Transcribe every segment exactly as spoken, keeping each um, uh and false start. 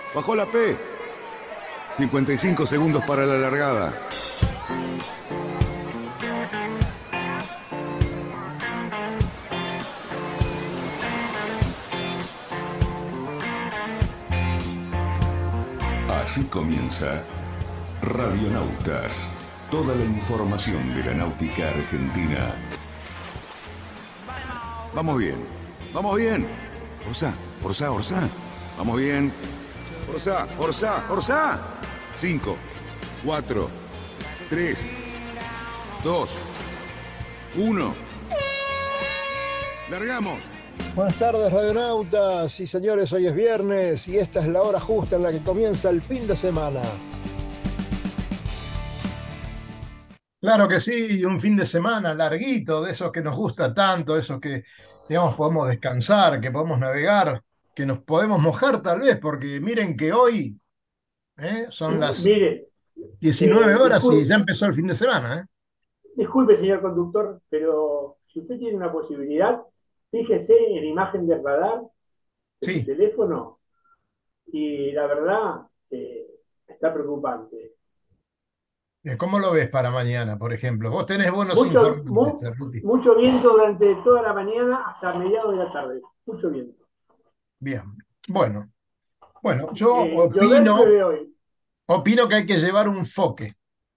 Bajó la P. cincuenta y cinco segundos para la largada. Así comienza Radionautas. Toda la información de la náutica argentina. Vamos bien, vamos bien. Orsá, Orsá, Orsá. Vamos bien. Orsá, Orsá, Orsá. Cinco, cuatro, tres, dos, uno. Largamos. Buenas tardes, radionautas. Sí, señores, hoy es viernes y esta es la hora justa en la que comienza el fin de semana. Claro que sí, un fin de semana larguito, de esos que nos gusta tanto, esos que, digamos, podemos descansar, que podemos navegar, que nos podemos mojar tal vez, porque miren que hoy ¿eh? son las Mire, diecinueve eh, horas y disculpe, ya empezó el fin de semana. ¿eh? disculpe, señor conductor, pero si usted tiene una posibilidad, fíjese en la imagen del radar de su Sí. teléfono y la verdad eh, está preocupante. Eh, ¿Cómo lo ves para mañana, por ejemplo? Vos tenés buenos Mucho, informantes, mu- Cerruti. mucho viento durante toda la mañana hasta mediados de la tarde. Mucho viento. Bien. Bueno, bueno, yo Eh, llover opino, llueve hoy. opino que hay que llevar un foque.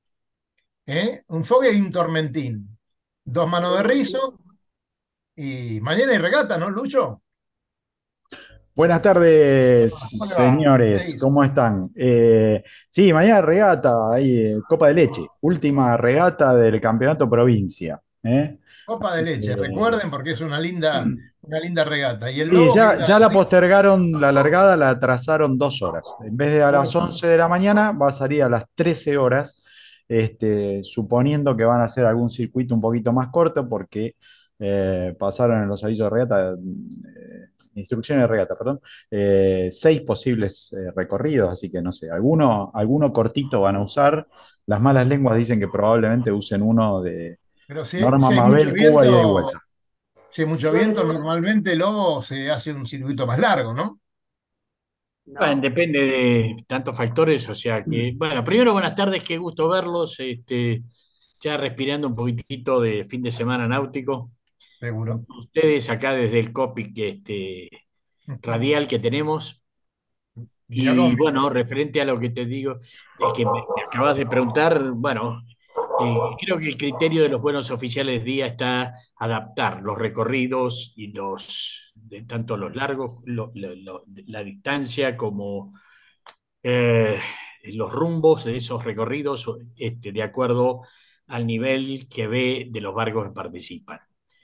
¿eh? Un fogue y un tormentín. Dos manos de Bueno, sí. rizo y mañana hay regata, ¿no, Lucho? Buenas tardes, ¿Cómo le va? ¿Qué señores, dice? ¿cómo están? Eh, sí, mañana regata, ahí, eh, Copa de Leche, última regata del campeonato provincia. ¿eh? Copa de Así leche, que, recuerden porque es una linda, una linda regata. ¿Y el sí, lobo qué ya, tal? ya la ¿Sí? postergaron, la largada la atrasaron dos horas. En vez de a las Uh, once de la mañana, va a salir a las trece horas, este, suponiendo que van a hacer algún circuito un poquito más corto, porque eh, pasaron en los avisos de regata, eh, instrucciones de regata, perdón, eh, seis posibles eh, recorridos, así que no sé, alguno, alguno cortito van a usar. Las malas lenguas dicen que probablemente usen uno de pero si, Norma si hay mucho Mabel, Cuba, ida y viento, vuelta. si hay mucho Yo viento, le... normalmente el lobo se hace un circuito más largo, ¿no? Bueno, No. depende de tantos factores, o sea que, bueno, primero buenas tardes, qué gusto verlos, este, ya respirando un poquitito de fin de semana náutico, Seguro. con ustedes acá desde el COPIC este, radial que tenemos, Diga y conmigo. bueno, referente a lo que te digo, es que me, me acabas de preguntar, bueno, eh, creo que el criterio de los buenos oficiales de día está adaptar los recorridos y los, de tanto los largos, lo- lo- lo- la distancia como eh, los rumbos de esos recorridos este, de acuerdo al nivel que ve de los barcos que participan.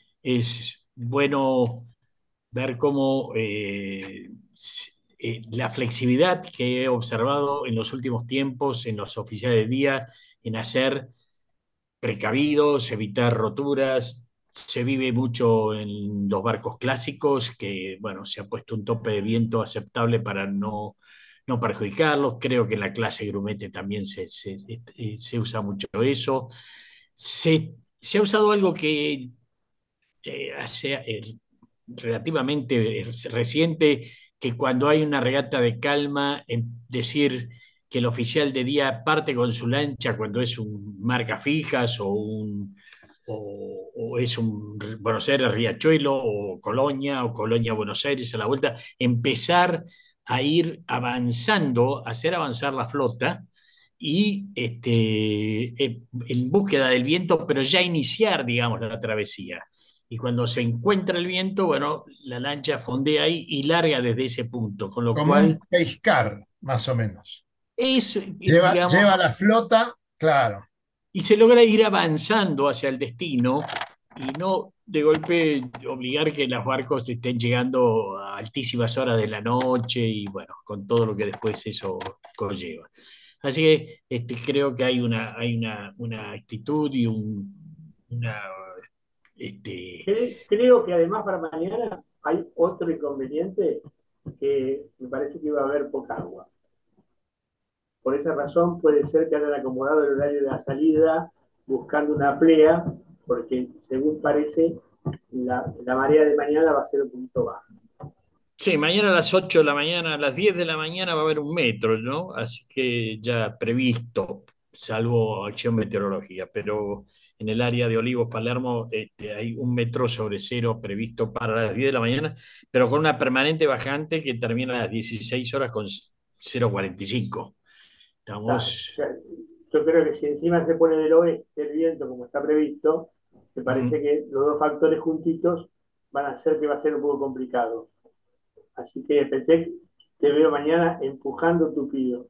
Es bueno ver cómo eh, eh, la flexibilidad que he observado en los últimos tiempos en los oficiales de día, en hacer precavidos, evitar roturas. Se vive mucho en los barcos clásicos, que bueno, se ha puesto un tope de viento aceptable para no, no perjudicarlos. Creo que en la clase grumete también se, se, eh, se usa mucho eso. Se, se ha usado algo que eh, hace, eh, relativamente reciente, que cuando hay una regata de calma, en decir que el oficial de día parte con su lancha cuando es un marca fijas o un o, o es un Buenos Aires Riachuelo o Colonia o Colonia Buenos Aires a la vuelta, empezar a ir avanzando, hacer avanzar la flota y este, eh, en búsqueda del viento, pero ya iniciar, digamos, la travesía. Y cuando se encuentra el viento, bueno, la lancha fondea ahí y larga desde ese punto, con lo Como un cual pescar, más o menos. es, Lleva, digamos, lleva la flota, claro. y se logra ir avanzando hacia el destino y no de golpe obligar que los barcos estén llegando a altísimas horas de la noche y bueno, con todo lo que después eso conlleva. Así que este, creo que hay una, hay una, una actitud y un, una, este, Cre- Creo que además para mañana hay otro inconveniente que me parece que iba a haber poca agua. Por esa razón puede ser que hayan acomodado el horario de la salida buscando una plea, porque según parece la, la marea de mañana va a ser un poquito baja. Sí, mañana a las ocho de la mañana, a las diez de la mañana va a haber un metro, ¿no? Así que ya previsto, salvo acción meteorológica, pero en el área de Olivos, Palermo, este, hay un metro sobre cero previsto para las diez de la mañana, pero con una permanente bajante que termina a las dieciséis horas con cero coma cuarenta y cinco. Claro, o Estamos... sea, yo creo que si encima se pone del oeste el viento como está previsto, me Ujú. parece que los dos factores juntitos van a hacer que va a ser un poco complicado. Así que pensé que te veo mañana empujando tupido.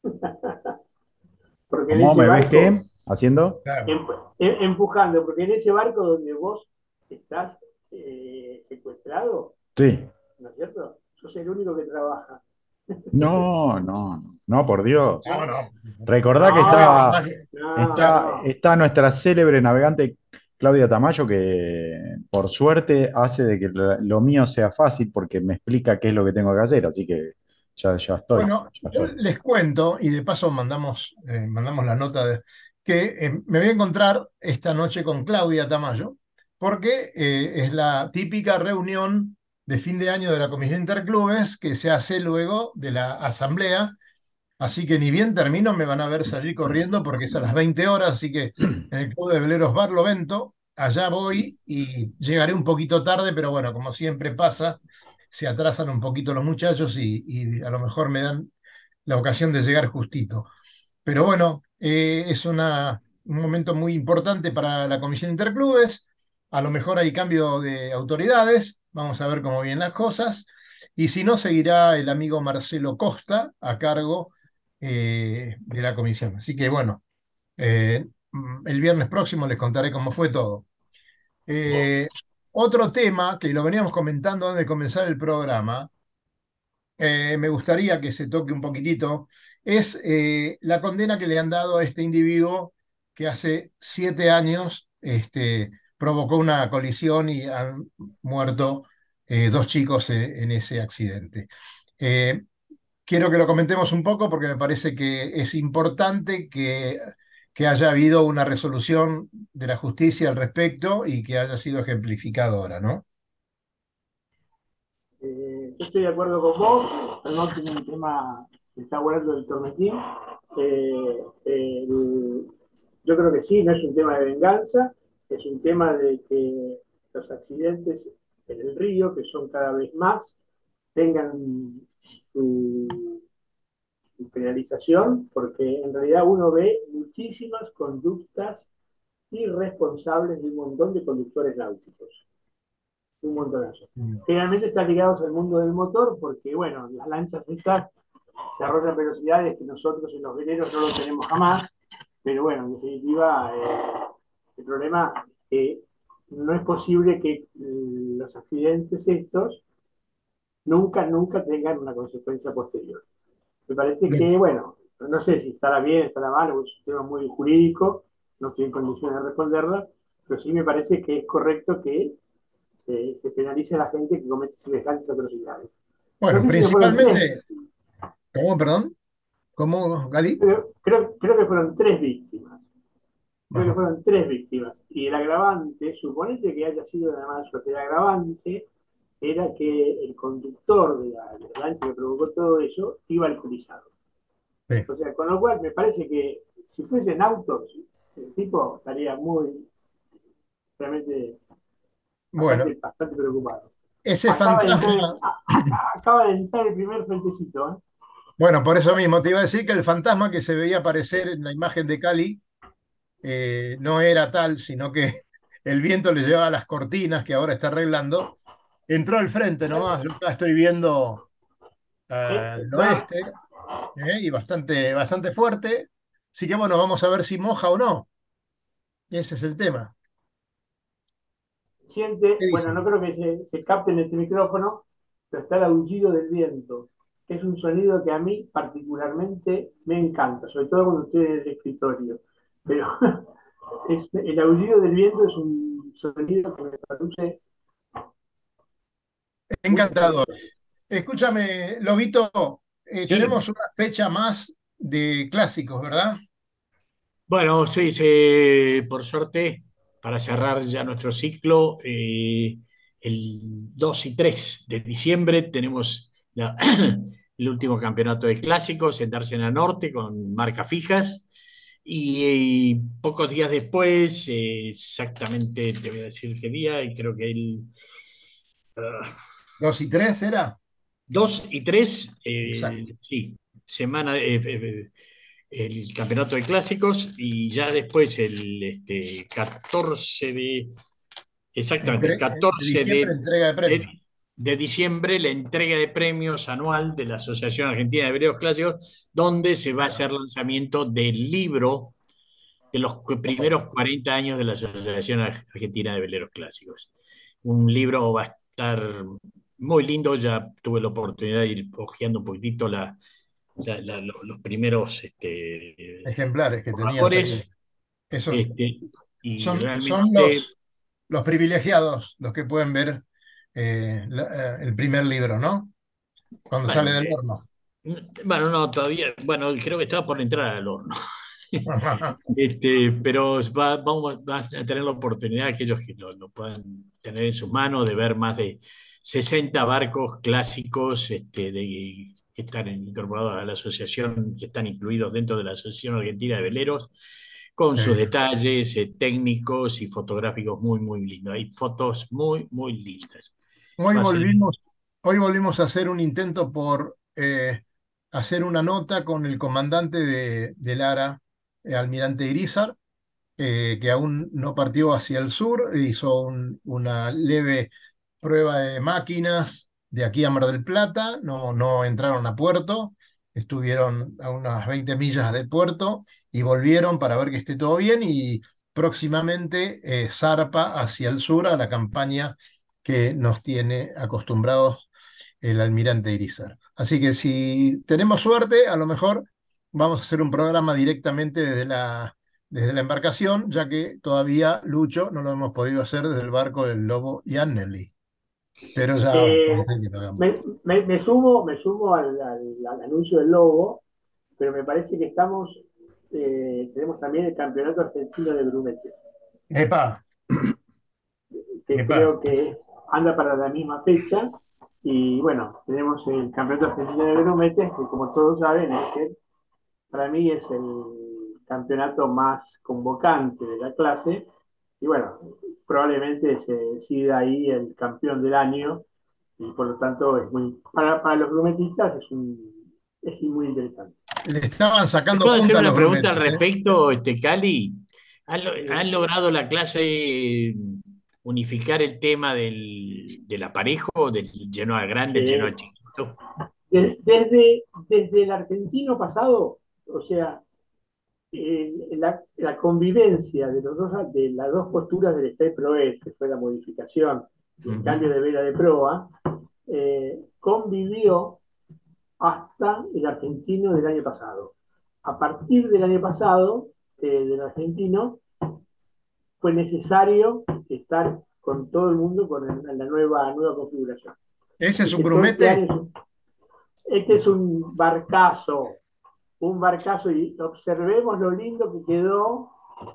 Porque en ¿Cómo ese me ves barco, qué? ¿Haciendo? Claro. em- em- empujando, porque en ese barco donde vos estás eh, secuestrado, Sí. ¿no es cierto? Sos el único que trabaja. No, no, no, no, por Dios. No, no. Recordá que No, está, Además, no, está, está, no. está nuestra célebre navegante Claudia Tamayo, que por suerte hace de que lo lo mío sea fácil porque me explica qué es lo que tengo que hacer, así que ya, ya estoy, bueno, ya yo estoy. les cuento y de paso mandamos, eh, mandamos la nota de, que eh, me voy a encontrar esta noche con Claudia Tamayo, porque eh, es la típica reunión de fin de año de la Comisión Interclubes que se hace luego de la asamblea. Así que ni bien termino, me van a ver salir corriendo porque es a las veinte horas, así que en el Club de Veleros Barlovento, allá voy y llegaré un poquito tarde, pero bueno, como siempre pasa, se atrasan un poquito los muchachos y, y a lo mejor me dan la ocasión de llegar justito. Pero bueno, eh, es una, un momento muy importante para la Comisión Interclubes. A lo mejor hay cambio de autoridades, vamos a ver cómo vienen las cosas. Y si no, seguirá el amigo Marcelo Costa a cargo eh, de la comisión. Así que bueno, eh, mm, el viernes próximo les contaré cómo fue todo. Eh, Otro tema que lo veníamos comentando antes de comenzar el programa, eh, me gustaría que se toque un poquitito, es eh, la condena que le han dado a este individuo que hace siete años este, provocó una colisión y han muerto eh, dos chicos eh, en ese accidente. Eh, Quiero que lo comentemos un poco porque me parece que es importante que, que haya habido una resolución de la justicia al respecto y que haya sido ejemplificadora, ¿no? Eh, yo estoy de acuerdo con vos, no tiene un tema que está hablando del tormentín. Eh, eh, el- yo creo que sí, no es un tema de venganza, es un tema de que los accidentes en el río, que son cada vez más, tengan su, su penalización, porque en realidad uno ve muchísimas conductas irresponsables de un montón de conductores náuticos, un montonazo. Generalmente están ligados al mundo del motor porque, bueno, las lanchas estas se arrollan velocidades que nosotros en los veleros no lo tenemos jamás, pero bueno, en definitiva, eh, el problema es que no es posible que mm, los accidentes estos nunca, nunca tengan una consecuencia posterior. Me parece que, bueno, no sé si estará bien, estará mal, es un tema muy jurídico, no estoy en condiciones de responderla, pero sí me parece que es correcto que se, se penalice a la gente que comete semejantes atrocidades. No Bueno, sé si no fueron tres, principalmente, ¿cómo, perdón? ¿Cómo, Gali? creo, creo, creo que fueron tres víctimas. Creo que Ajá. fueron tres víctimas. Y el agravante, suponete que haya sido nada más suerte, el agravante era que el conductor de la, de la lancha que provocó todo eso iba alcoholizado. Sí. O sea, con lo cual me parece que si fuesen autos, el tipo estaría muy, realmente, Bueno, bastante, bastante preocupado. ese Acaba de entrar, fantasma, a- a- acaba de entrar el primer frentecito, ¿eh? bueno, por eso mismo te iba a decir que el fantasma que se veía aparecer en la imagen de Cali eh, no era tal, sino que el viento le llevaba las cortinas que ahora está arreglando. Entró al frente nomás, yo acá estoy viendo Eh, eh, el no, oeste eh, y bastante, bastante fuerte. Así que bueno, vamos a ver si moja o no. Ese es el tema. siente, ¿Qué bueno, no dicen? creo que se, se capte en este micrófono, pero está el aullido del viento, que es un sonido que a mí particularmente me encanta, sobre todo cuando estoy en el escritorio. Pero es, el aullido del viento es un sonido que me produce muchas Encantador. emociones. Escúchame, Lobito, eh, Sí, tenemos una fecha más de clásicos, ¿verdad? bueno, sí, se- por suerte, para cerrar ya nuestro ciclo, eh, el dos y tres de diciembre tenemos la- el último campeonato de clásicos en Dársena Norte con marcas fijas. Y, y pocos días después, eh, exactamente te voy a decir qué día, y creo que el ah, ¿Dos y tres era? dos y tres, eh, Exacto. sí, semana, eh, eh, el campeonato de clásicos, y ya después el este, catorce de, exactamente, el Entre, de catorce diciembre, de, entrega de de, premios. de diciembre, la entrega de premios anual de la Asociación Argentina de Veleros Clásicos, donde se va a hacer lanzamiento del libro de los cu- primeros cuarenta años de la Asociación Argentina de Veleros Clásicos. Un libro va a estar muy lindo, ya tuve la oportunidad de ir hojeando un poquitito la, la- la- lo- los primeros este, Ejemplares que tenías ahí. borradores, Esos este, y son, son realmente, los, los privilegiados los que pueden ver eh, la- eh, el primer libro, ¿no? Cuando bueno, sale del eh, horno. bueno, no, todavía, bueno, creo que estaba por entrar al horno. Este, pero va- vamos vas a tener la oportunidad, aquellos que lo, lo puedan tener en sus manos, de ver más de sesenta barcos clásicos este, de, que están incorporados a la asociación, que están incluidos dentro de la Asociación Argentina de Veleros, con sus Eh, detalles eh, técnicos y fotográficos muy, muy lindos. Hay fotos muy, muy lindas. hoy Va a ser, volvimos, hoy volvimos a hacer un intento por eh, hacer una nota con el comandante de, de Lara, eh, Almirante Irizar, eh, que aún no partió hacia el sur, hizo un- una leve prueba de máquinas de aquí a Mar del Plata, no, no entraron a puerto, estuvieron a unas veinte millas del puerto y volvieron para ver que esté todo bien y próximamente eh, zarpa hacia el sur a la campaña que nos tiene acostumbrados el almirante Irizar. Así que si tenemos suerte, a lo mejor vamos a hacer un programa directamente desde la desde la embarcación, ya que todavía, Lucho, no lo hemos podido hacer desde el barco del Lobo y Anneli. Pero ya puede Eh, ser que lo hagamos. me, me- me sumo, me sumo al, al- al anuncio del Lobo, pero me parece que estamos, eh, tenemos también el Campeonato Argentino de Grumetes, Epa, que epa. creo que anda para la misma fecha. Y bueno, tenemos el Campeonato Argentino de Grumetes, que como todos saben, es el- para mí es el campeonato más convocante de la clase. Y bueno, probablemente se decida ahí el campeón del año. Y por lo tanto, es muy, para, para los grumetistas es, un, es muy interesante. Le estaban ¿te sacando puedo hacer punta a una los pregunta al grumetes, ¿eh? respecto, este, Cali? ¿Han, lo- Eh, han logrado la clase eh, unificar el tema del, del aparejo, del lleno grande, el lleno sí. chiquito? De- desde, desde el argentino pasado, o sea, eh, la, la convivencia de, los dos, de las dos posturas del Stay Pro E, que fue la modificación y el Ujú. cambio de vela de proa, eh, convivió hasta el argentino del año pasado. A partir del año pasado, eh, del argentino, fue necesario estar con todo el mundo con el- la nueva, nueva configuración. ¿Ese es Así un que todo este grumete? año, este es un barcazo, un barcazo, y observemos lo lindo que quedó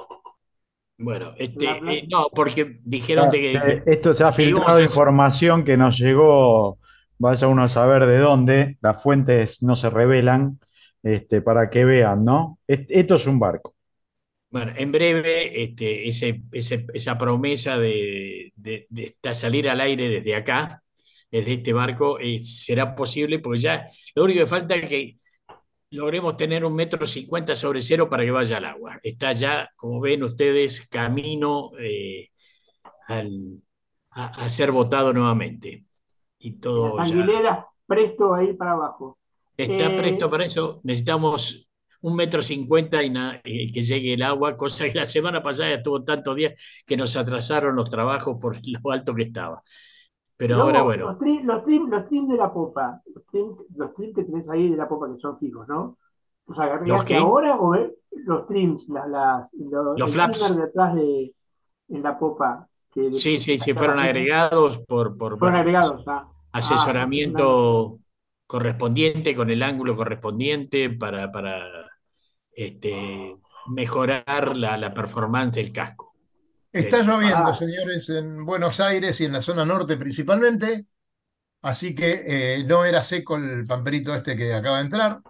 Bueno, la, este, la, eh, no, porque dijeron Ah, de que, se- que- esto se ha que íbamos filtrado a... información que nos llegó, vaya uno a saber de dónde, las fuentes no se revelan, este, para que vean, ¿no? Et- Esto es un barco. Bueno, en breve, este, ese, ese- esa promesa de, de- de esta- salir al aire desde acá, desde este barco, eh, será posible, porque ya lo único que falta es que logremos tener un metro cincuenta sobre cero para que vaya al agua. Está ya, como ven ustedes, camino eh, al- a, a ser votado nuevamente. Y las todo ya anguileras presto a ir para abajo. está presto Eh, para eso. Necesitamos un metro cincuenta y, na- y que llegue el agua, cosa que la semana pasada estuvo tantos días que nos atrasaron los trabajos por lo alto que estaba. Pero ahora, Lobo, bueno, los trim, los trim, los trim de la popa, los trim, los trim que tenés ahí de la popa que son fijos, ¿no? ¿Los ¿los agregaste qué? ahora o ve- los trims, las, las, lo- Los el trimmer flaps. de atrás de en la popa que le Sí, sí, sí, está fueron bajeza, agregados por, por fueron bueno, agregados? Ah, ah, es una, asesoramiento correspondiente, con el ángulo correspondiente para, para este, mejorar la, la performance del casco. Está Sí. lloviendo, Ah, señores, en Buenos Aires y en la zona norte principalmente, así que eh, no era seco el pamperito este que acaba de entrar.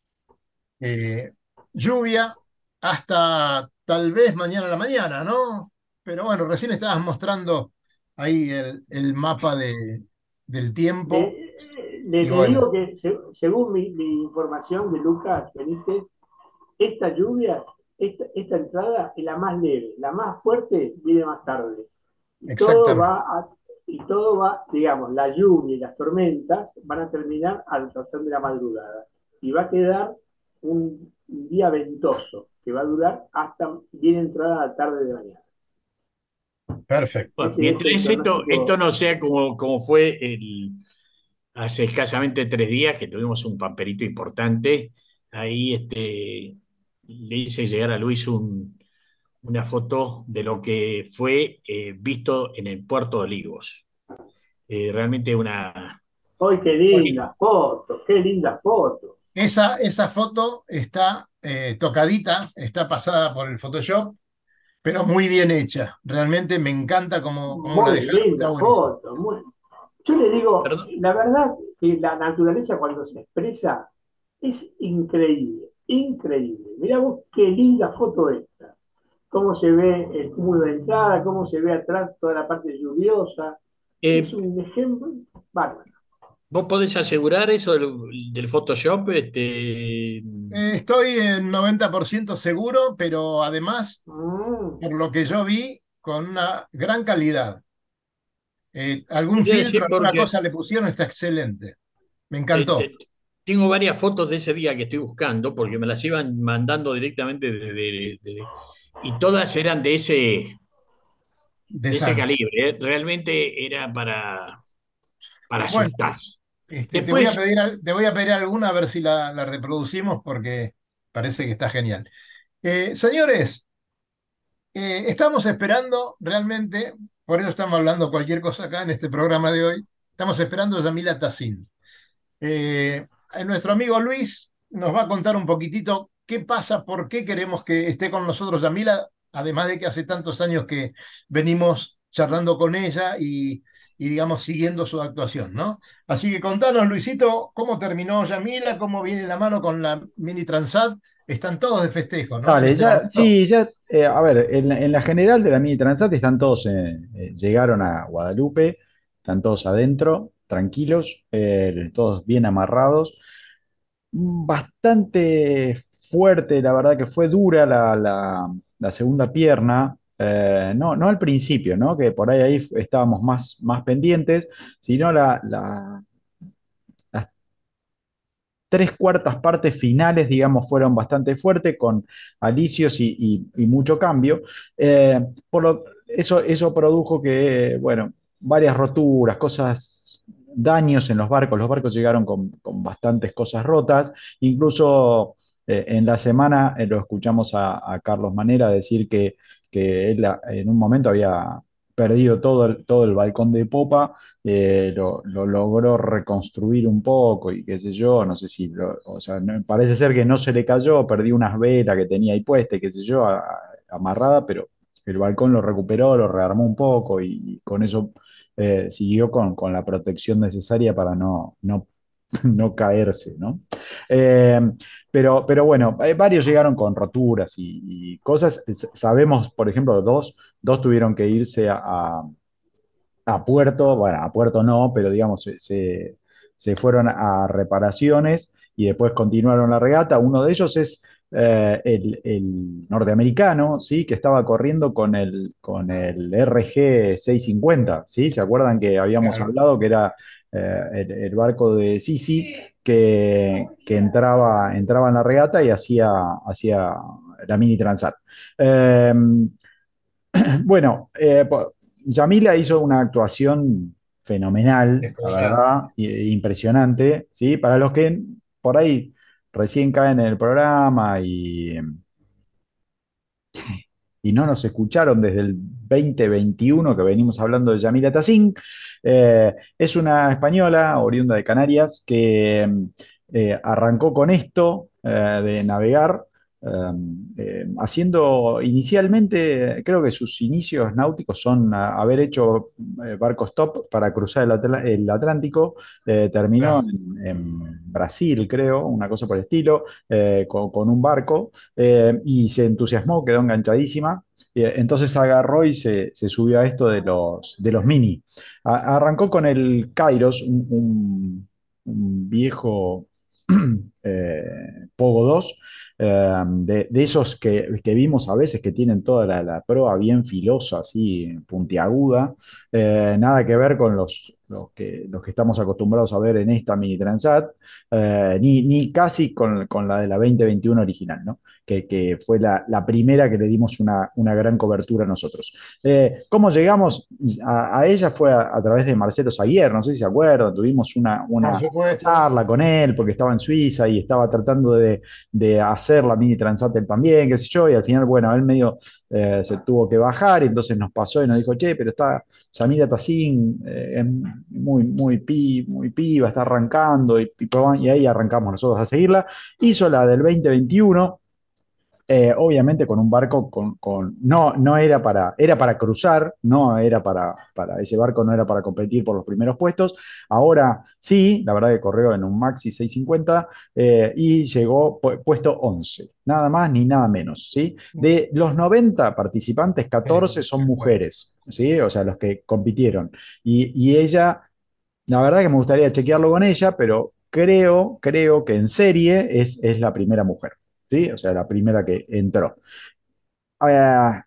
Eh, lluvia hasta tal vez mañana a la mañana, ¿no? Pero bueno, recién estabas mostrando ahí el, el mapa de, del tiempo le, le- y le bueno, digo que se- según mi, mi información de Lucas Benítez, esta lluvia, esta, esta entrada es la más leve, la más fuerte viene más tarde. Y todo exactamente. va a, y todo va, digamos, la lluvia y las tormentas van a terminar al pasar de la madrugada. Y va a quedar un, un día ventoso que va a durar hasta bien entrada la tarde de mañana. Perfecto. Bueno, Ese es el mientras esto, esto pronóstico. no sea como, como fue el, hace escasamente tres días que tuvimos un pamperito importante, ahí este, le hice llegar a Luis un, una foto de lo que fue eh, visto en el puerto de Olivos. Eh, realmente una... ¡Ay, qué Oye, linda foto! ¡Qué linda foto! Esa, esa foto está eh, tocadita, está pasada por el Photoshop, pero muy bien hecha. Realmente me encanta cómo, cómo la Muy dejaron, está linda buenísimo. foto. Muy... Yo le digo, perdón, la verdad que la naturaleza cuando se expresa es increíble, increíble. Mirá vos qué linda foto esta. Cómo se ve el cúmulo de entrada, cómo se ve atrás toda la parte lluviosa. Es eh, un ejemplo bárbaro. ¿vos podés asegurar eso del, del Photoshop? Este, Eh, estoy en noventa por ciento seguro, pero además, Mm. por lo que yo vi, con una gran calidad. Eh, algún quería filtro, decir alguna porque cosa le pusieron, está excelente. Me te- encantó. te- tengo varias fotos de ese día que estoy buscando, porque me las iban mandando directamente de, de- de- y todas eran de ese, De de ese San. calibre, ¿eh? Realmente era para, para Bueno, asustar. este, te voy a Después, pedir, al- te voy a pedir alguna a ver si la, la reproducimos porque parece que está genial. Eh, señores, eh, estamos esperando realmente, por eso estamos hablando cualquier cosa acá en este programa de hoy, estamos esperando a Yamila Tassin. Eh, nuestro amigo Luis nos va a contar un poquitito qué pasa, por qué queremos que esté con nosotros Yamila, además de que hace tantos años que venimos charlando con ella y, y, digamos, siguiendo su actuación, ¿no? Así que contanos, Luisito, cómo terminó Yamila, cómo viene la mano con la Mini Transat. Están todos de festejo, ¿no? En Dale, este ya, momento. sí, ya, eh, a ver, en, la en la general de la Mini Transat están todos, eh, eh, llegaron a Guadalupe, están todos adentro, tranquilos, eh, todos bien amarrados. Mm, Bastante fuerte, la verdad que fue dura la, la- la segunda pierna, eh, no, no al principio, ¿no? Que por ahí, ahí estábamos más, más pendientes, sino la, la- las tres cuartas partes finales, digamos, fueron bastante fuertes, con alicios y, y- y mucho cambio. Eh, por lo, eso, eso produjo que, bueno, varias roturas, cosas, daños en los barcos. Los barcos llegaron con, con bastantes cosas rotas. Incluso eh, en la semana eh, lo escuchamos a, a Carlos Manera decir que, que él a- en un momento había perdido todo el, todo el balcón de popa, eh, lo, lo logró reconstruir un poco y qué sé yo, no sé si, lo- o sea, no- parece ser que no se le cayó, perdió unas velas que tenía ahí puestas, y qué sé yo, a- a- amarrada, pero el balcón lo recuperó, lo rearmó un poco y, con eso eh, siguió con, con la protección necesaria para no, no, no caerse, ¿no? Eh, pero, pero bueno, eh, varios llegaron con roturas y, y cosas. S- Sabemos, por ejemplo, dos, dos tuvieron que irse a, a- a puerto, bueno, a puerto no, pero digamos, se, se- se fueron a reparaciones y después continuaron la regata. Uno de ellos es eh, el, el norteamericano, ¿sí? Que estaba corriendo con el, con el R G seiscientos cincuenta, ¿sí? ¿Se acuerdan que habíamos Claro. hablado que era eh, el, el barco de Sisi que, que entraba, entraba en la regata y hacía, hacía la mini transat? Eh, bueno, eh, po- Yamila hizo una actuación fenomenal, la Descollado. verdad, i- impresionante, ¿sí? Para los que por ahí recién caen en el programa y, y no nos escucharon desde el dos mil veintiuno que venimos hablando de Yamila Tassin, eh, es una española oriunda de Canarias que eh, arrancó con esto eh, de navegar. eh, haciendo inicialmente, creo que sus inicios náuticos son a- haber hecho eh, barcos top para cruzar el, Atl- el Atlántico. Eh, terminó Claro. en, en Brasil, creo, una cosa por el estilo, eh, con, con un barco, eh, y se entusiasmó, quedó enganchadísima. Eh, Entonces agarró y se, se subió a esto de los, de los mini. A- arrancó con el Kairos, un, un- un viejo eh, Pogo dos, eh, de, de esos que, que vimos a veces que tienen toda la, la proa bien filosa, así puntiaguda. Eh, nada que ver con los, los que, los que estamos acostumbrados a ver en esta Mini Transat, eh, ni, ni casi con, con la de la veinte veintiuno original, ¿no? Que, que fue la, la primera que le dimos una, una gran cobertura a nosotros. Eh, ¿Cómo llegamos a, a ella? Fue a, a través de Marcelo Zaguier, no sé si se acuerdan, tuvimos una, Por una supuesto. charla con él porque estaba en Suiza y estaba tratando de, de hacer la Mini Transat él también, qué sé yo, y al final, bueno, él medio eh, se tuvo que bajar y entonces nos pasó y nos dijo, che, pero está Yamila Tassin, eh, es muy, muy, pi, muy piba, está arrancando y, y ahí arrancamos nosotros a seguirla. Hizo la del dos mil veintiuno, eh, obviamente con un barco con, con, no, no era para, era para cruzar, no era para, para, ese barco no era para competir por los primeros puestos. Ahora sí, la verdad que corrió en un Maxi seiscientos cincuenta, eh, y llegó pu puesto once, nada más ni nada menos, ¿sí? De los noventa participantes, catorce Eh, son mujeres, ¿sí? O sea, los que compitieron. Y, y ella, la verdad que me gustaría chequearlo con ella, pero creo, creo que en serie es, es la primera mujer, ¿sí? O sea, la primera que entró. Eh,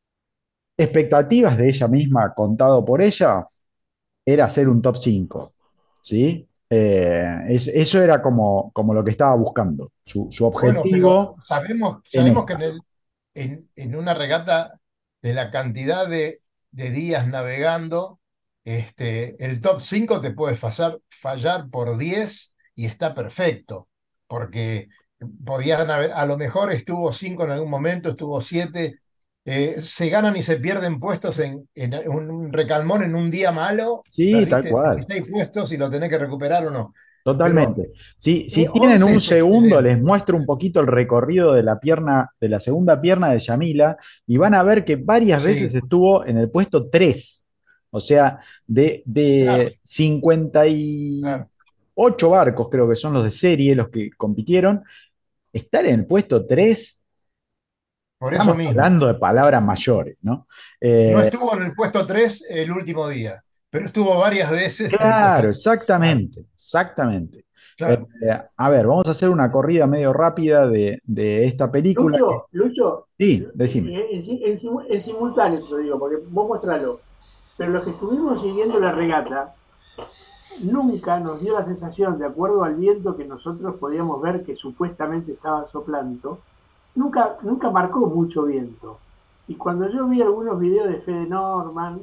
expectativas de ella misma, contado por ella, era hacer un top cinco, ¿sí? Eh, es- eso era como, como lo que estaba buscando, su, su Bueno, pero objetivo sabemos, en sabemos que esta. en, el, en, en una regata de la cantidad de, de días navegando, este, el top cinco te puede fallar, fallar por diez y está perfecto, porque podían haber, a lo mejor estuvo cinco en algún momento, estuvo siete. Se ganan y se pierden puestos en, en un recalmón en un día malo, Sí, tal perdiste cual. dieciséis puestos y lo tenés que recuperar o no. Pero Totalmente. Si, si eh, tienen once un es segundo, les excelente. muestro un poquito el recorrido de la pierna, de la segunda pierna de Yamila, y van a ver que varias veces Sí, estuvo en el puesto tres. O sea, de, claro, de cincuenta y claro. ocho barcos, creo que son los de serie, los que compitieron, estar en el puesto tres, Por eso estamos mismo. hablando de palabras mayores, ¿no? No Eh, estuvo en el puesto tres el último día, pero estuvo varias veces en el puesto claro, tres. Claro, exactamente, exactamente. Eh, claro. a ver, vamos a hacer una corrida medio rápida de, de esta película que... Lucho, Lucho, Sí, eh, decime. en, en simu- en simultáneo te lo digo, porque vos mostralo. Pero los que estuvimos siguiendo la regata, nunca nos dio la sensación, de acuerdo al viento que nosotros podíamos ver que supuestamente estaba soplando, nunca, nunca marcó mucho viento. Y cuando yo vi algunos videos de Fede Norman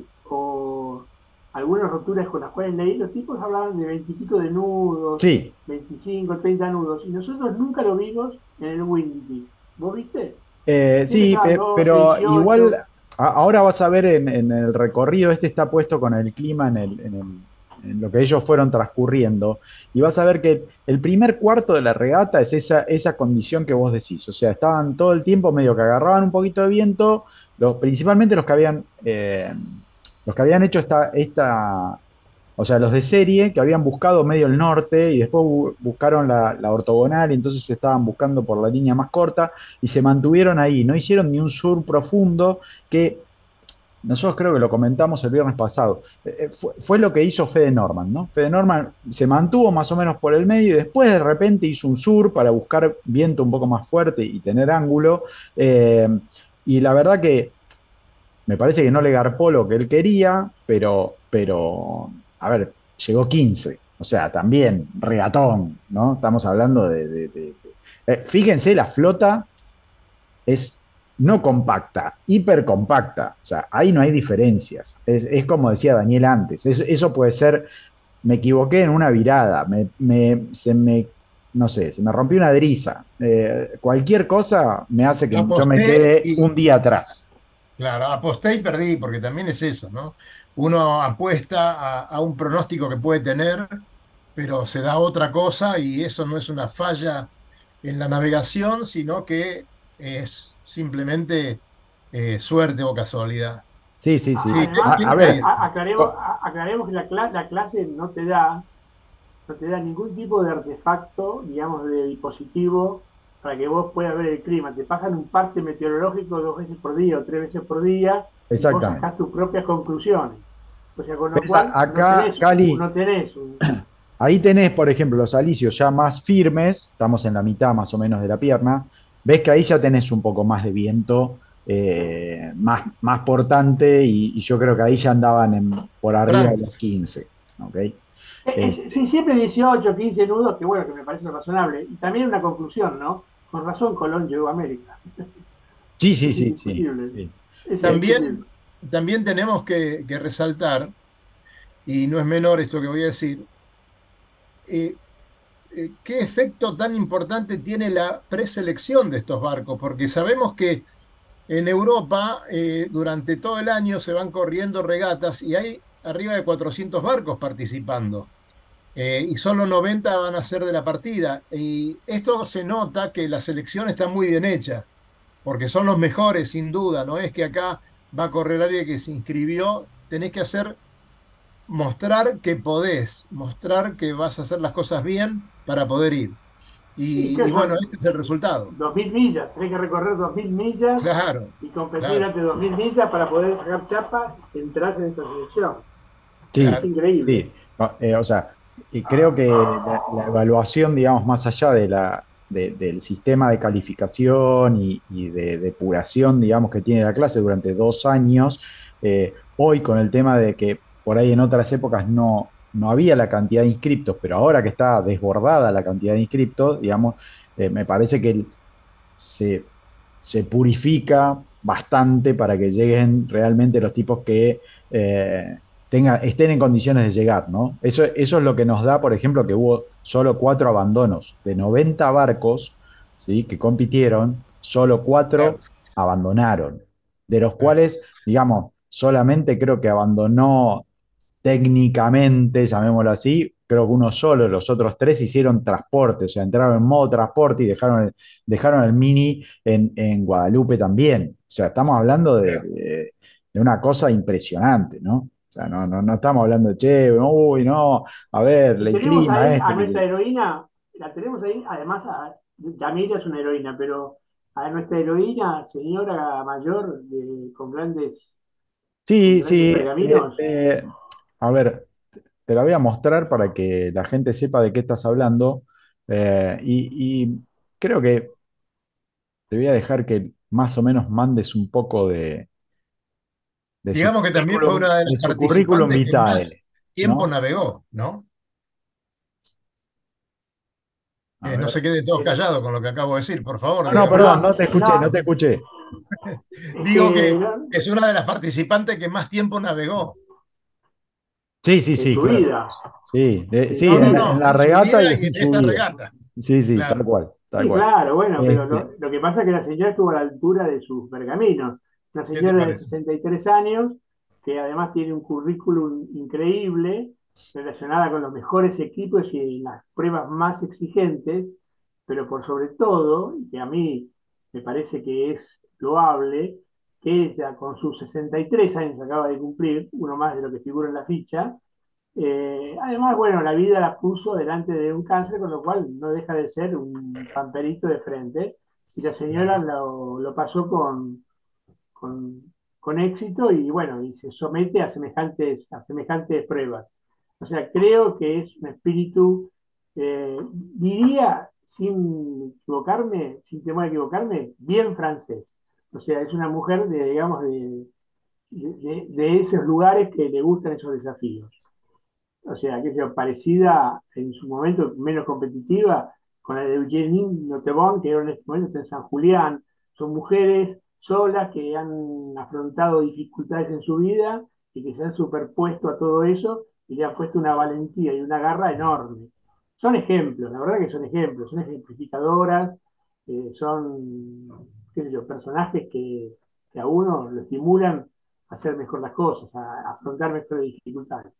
o algunas roturas con las cuales leí, los tipos hablaban de veintipico de nudos, Sí, veinticinco, treinta nudos, y nosotros nunca lo vimos en el Windy. ¿Vos viste? eh, Siempre sí, estaban pe- doce, pero igual dieciocho. a- ahora vas a ver en, en el recorrido, este está puesto con el clima en, el, en, el- en lo que ellos fueron transcurriendo, y vas a ver que el primer cuarto de la regata es esa, esa condición que vos decís, o sea, estaban todo el tiempo medio que agarraban un poquito de viento, los, principalmente los que habían, eh, los que habían hecho esta, esta, o sea, los de serie que habían buscado medio el norte y después bu- buscaron la, la ortogonal y entonces estaban buscando por la línea más corta y se mantuvieron ahí, no hicieron ni un sur profundo que nosotros creo que lo comentamos el viernes pasado. Eh, eh, fue, fue lo que hizo Fede Norman, ¿no? Fede Norman se mantuvo más o menos por el medio y después de repente hizo un sur para buscar viento un poco más fuerte y tener ángulo. eh, y la verdad que me parece que no le garpó lo que él quería, pero, pero a ver, llegó quince. O sea, también regatón, ¿no? Estamos hablando de... de- de- de- eh, fíjense, la flota es no compacta, hipercompacta. O sea, ahí no hay diferencias. Es, es como decía Daniel antes. Es- eso puede ser, me equivoqué en una virada, me, me- se me, no sé, se me rompió una driza. Eh, cualquier cosa me hace que yo me Aposté quede y, un día atrás. claro, aposté y perdí, porque también es eso, ¿no? Uno apuesta a, a un pronóstico que puede tener, pero se da otra cosa y eso no es una falla en la navegación, sino que es simplemente eh, suerte o casualidad. Sí, sí, A- sí. Sí, Además, sí, A, a a- ver, sí, a- aclaremos, co- a- aclaremos que la, cla- la clase no te da, no te da ningún tipo de artefacto, digamos, de dispositivo para que vos puedas ver el clima. Te pasan un parte meteorológico dos veces por día o tres veces por día y vos exactamente. sacás tus propias conclusiones. O sea, con lo ¿Ves? A- cual no Acá, tenés, Cali, no tenés un... ahí tenés, por ejemplo, los alicios ya más firmes, estamos en la mitad más o menos de la pierna, ves que ahí ya tenés un poco más de viento, eh, más, más portante, y, y yo creo que ahí ya andaban en- por arriba de Frank. los quince, ¿ok? Es, es- sí, Este, siempre dieciocho quince nudos, que bueno, que me parece razonable. Y también una conclusión, ¿no? Con razón Colón llegó a América. sí, sí, Es sí, sí, indiscutible. sí. Es Eh, indiscutible. También, también tenemos que, que resaltar, y no es menor esto que voy a decir, eh, eh, qué efecto tan importante tiene la preselección de estos barcos, porque sabemos que en Europa eh, durante todo el año se van corriendo regatas y hay arriba de cuatrocientos barcos participando. Eh, y solo noventa van a ser de la partida. Y esto se nota que la selección está muy bien hecha, porque son los mejores, sin duda. No es que acá va a correr alguien que se inscribió, tenés que hacer, mostrar que podés, mostrar que vas a hacer las cosas bien para poder ir. ¿Y Y, qué y bueno, son? este es el resultado. Dos mil millas. Tenés que recorrer dos mil millas Claro, y competir claro, durante dos mil millas para poder sacar chapa y centrarse en esa selección. Es Sí, claro. increíble. sí. No, eh, o sea, y creo que la, la evaluación, digamos, más allá de la, de- del sistema de calificación y, y de depuración, digamos, que tiene la clase durante dos años, eh, hoy con el tema de que por ahí en otras épocas no, no había la cantidad de inscriptos, pero ahora que está desbordada la cantidad de inscriptos, digamos, eh, me parece que el- se, se purifica bastante para que lleguen realmente los tipos que eh, tenga- estén en condiciones de llegar, ¿no? Eso, eso es lo que nos da, por ejemplo, que hubo solo cuatro abandonos de noventa barcos, ¿sí? Que compitieron, solo Claro, cuatro abandonaron, de los claro. cuales, digamos, solamente creo que abandonó técnicamente, llamémoslo así, creo que uno solo, los otros tres hicieron transporte, o sea, entraron en modo transporte y dejaron el, dejaron el Mini en, en Guadalupe también. O sea, estamos hablando de, de- de una cosa impresionante, ¿no? O sea, no, no, no estamos hablando de, che, uy, no, a ver, Y el tenemos clima ahí este, a que nuestra sí. heroína, la tenemos ahí, además, a, Yamila es una heroína, pero a nuestra heroína, señora mayor, de- con grandes, con Sí, grandes sí, eh, pergaminos. eh, a ver, te la voy a mostrar para que la gente sepa de qué estás hablando. eh, y, y creo que te voy a dejar que más o menos mandes un poco de, de su Digamos que también fue currículum, una de las de su currículum participantes que más vitae, tiempo ¿no? navegó, ¿no? A Eh, no se ver. quede todos Eh, callados con lo que acabo de decir, por favor, No, no, dígamelo. perdón, no, no te escuché, no no, te escuché. es Digo que que no, es una de las participantes que más tiempo navegó. Sí, sí, en sí, su claro. vida. Sí, de- Sí, sí, No, sí, no, en, la en no, sí. la en su regata y vida y en en su esta vida. regata. Sí, sí, tal Claro. cual, tal Sí, cual. claro, bueno, pero lo, Este, lo que pasa es que la señora estuvo a la altura de sus pergaminos. Una ¿Qué te señora de parece? sesenta y tres años, que además tiene un currículum increíble, relacionada con los mejores equipos y las pruebas más exigentes, pero por sobre todo, y que a mí me parece que es loable, que ella con sus sesenta y tres años acaba de cumplir, uno más de lo que figura en la ficha. Eh, además, bueno, la vida la puso delante de un cáncer, con lo cual no deja de ser un pamperito de frente. Y la señora Claro. lo, lo pasó con, con, con éxito y bueno, y se somete a semejantes, a semejantes pruebas. O sea, creo que es un espíritu, eh, diría, sin equivocarme, sin temor a equivocarme, bien francés. O sea, es una mujer de, digamos, de, de, de esos lugares que le gustan esos desafíos. O sea, que sea parecida en su momento, menos competitiva, con la de Eugenie Notebon, que ahora en este momento está en San Julián. Son mujeres solas que han afrontado dificultades en su vida y que se han superpuesto a todo eso y le han puesto una valentía y una garra enorme. Son ejemplos, la verdad que son ejemplos, son ejemplificadoras, eh, son, qué sé yo, personajes que, que a uno lo estimulan a hacer mejor las cosas, a, a afrontar mejores dificultades.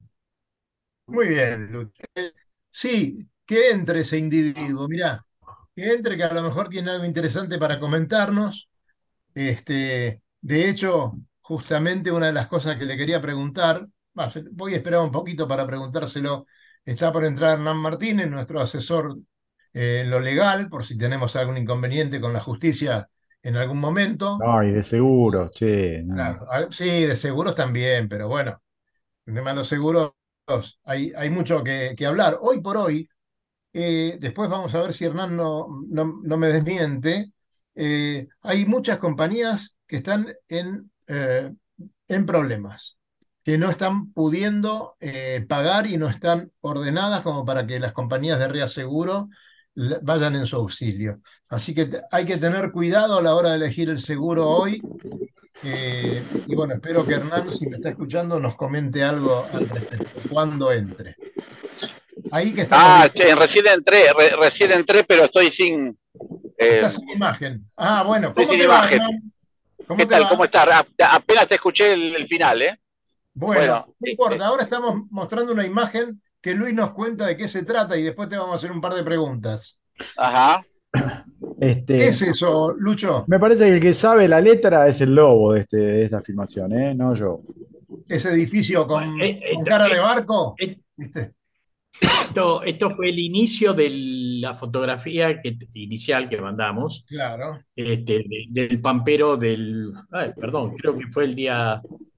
Muy bien, Lucho. Sí, que entre ese individuo, mirá. que entre, que a lo mejor tiene algo interesante para comentarnos. Este, de hecho, justamente una de las cosas que le quería preguntar, va, se- voy a esperar un poquito para preguntárselo, está por entrar Hernán Martínez, nuestro asesor eh, en lo legal, por si tenemos algún inconveniente con la justicia en algún momento. No, y de seguro, che, no. Claro, ah, sí, de seguros también, pero bueno, el tema de los seguros hay, hay mucho que, que hablar. Hoy por hoy, eh, después vamos a ver si Hernán no, no, no me desmiente. Eh, hay muchas compañías que están en, eh, en problemas, que no están pudiendo eh, pagar y no están ordenadas como para que las compañías de reaseguro le- vayan en su auxilio. Así que te- hay que tener cuidado a la hora de elegir el seguro hoy. Eh, y bueno, espero que Hernán, si me está escuchando, nos comente algo al respecto, cuando entre. Ahí que estamos Ah, bien. che, recién entré, re- recién entré, pero estoy sin, eh, Estás sin imagen. Ah, bueno, estoy ¿cómo sin te va, imagen. Hernán? ¿Qué ¿Cómo te tal? ¿Cómo va? estás? A- Apenas te escuché el, el final, ¿eh? Bueno, Bueno, no este, importa, ahora estamos mostrando una imagen que Luis nos cuenta de qué se trata y después te vamos a hacer un par de preguntas. ajá. ¿Qué Este, es eso, Lucho? me parece que el que sabe la letra es el lobo de, este, de esta afirmación, ¿eh? No yo. ¿Ese edificio Bueno, con, eh, con esto, cara de eh, barco? eh, ¿Viste? esto, esto fue el inicio de la fotografía que, inicial que mandamos, Claro. este, de- del pampero del, ay, perdón, creo que fue el día,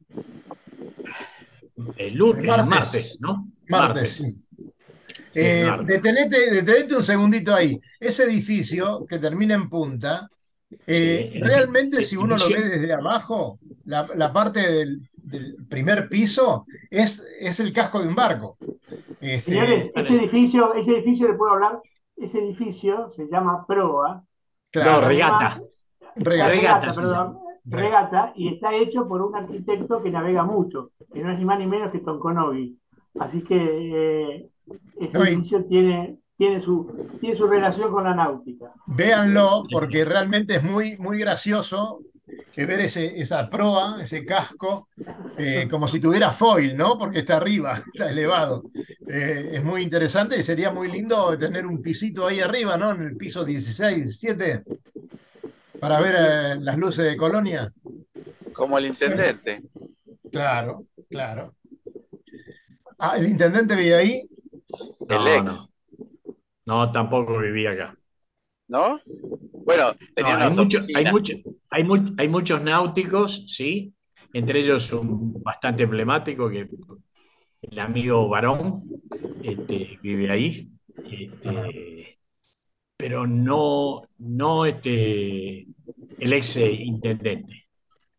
el, El lunes, el martes. martes, ¿no? Martes, Martes, sí. sí, el Eh, martes. detenete, detenete un segundito ahí. Ese edificio que termina en punta, Sí, eh, el edi- realmente si uno lo ve edificio, desde abajo, la, la parte del, del primer piso es, es el casco de un barco. Señores, Este, ese parece- edificio, ese edificio le puedo hablar, ese edificio se llama Proa no, y claro, además, regata, eh, regata, regata regata, se llama. perdón, regata. regata, y está hecho por un arquitecto que navega mucho, que no es ni más ni menos que Tonkonovi. Así que eh, ese No, y edificio tiene, tiene su, tiene su relación con la náutica. véanlo Sí, porque sí. realmente es muy, muy gracioso eh, ver ese, esa proa, ese casco, eh, como si tuviera foil, ¿no? Porque está arriba, está elevado. Eh, es muy interesante y sería muy lindo tener un pisito ahí arriba, ¿no? En el piso dieciséis, diecisiete, para ver Sí, eh, las luces de Colonia. Como el Bueno, intendente, claro, claro. Ah, ¿el intendente vive ahí? el No, ex, no, no, tampoco viví acá. ¿no? Bueno, No, tenía hay unas mucho, hay oficinas. mucho, hay mu- hay muchos náuticos, sí, entre ellos un bastante emblemático que el amigo Varón este, vive ahí, Ajá. este, pero no, no este, el ex eh, intendente.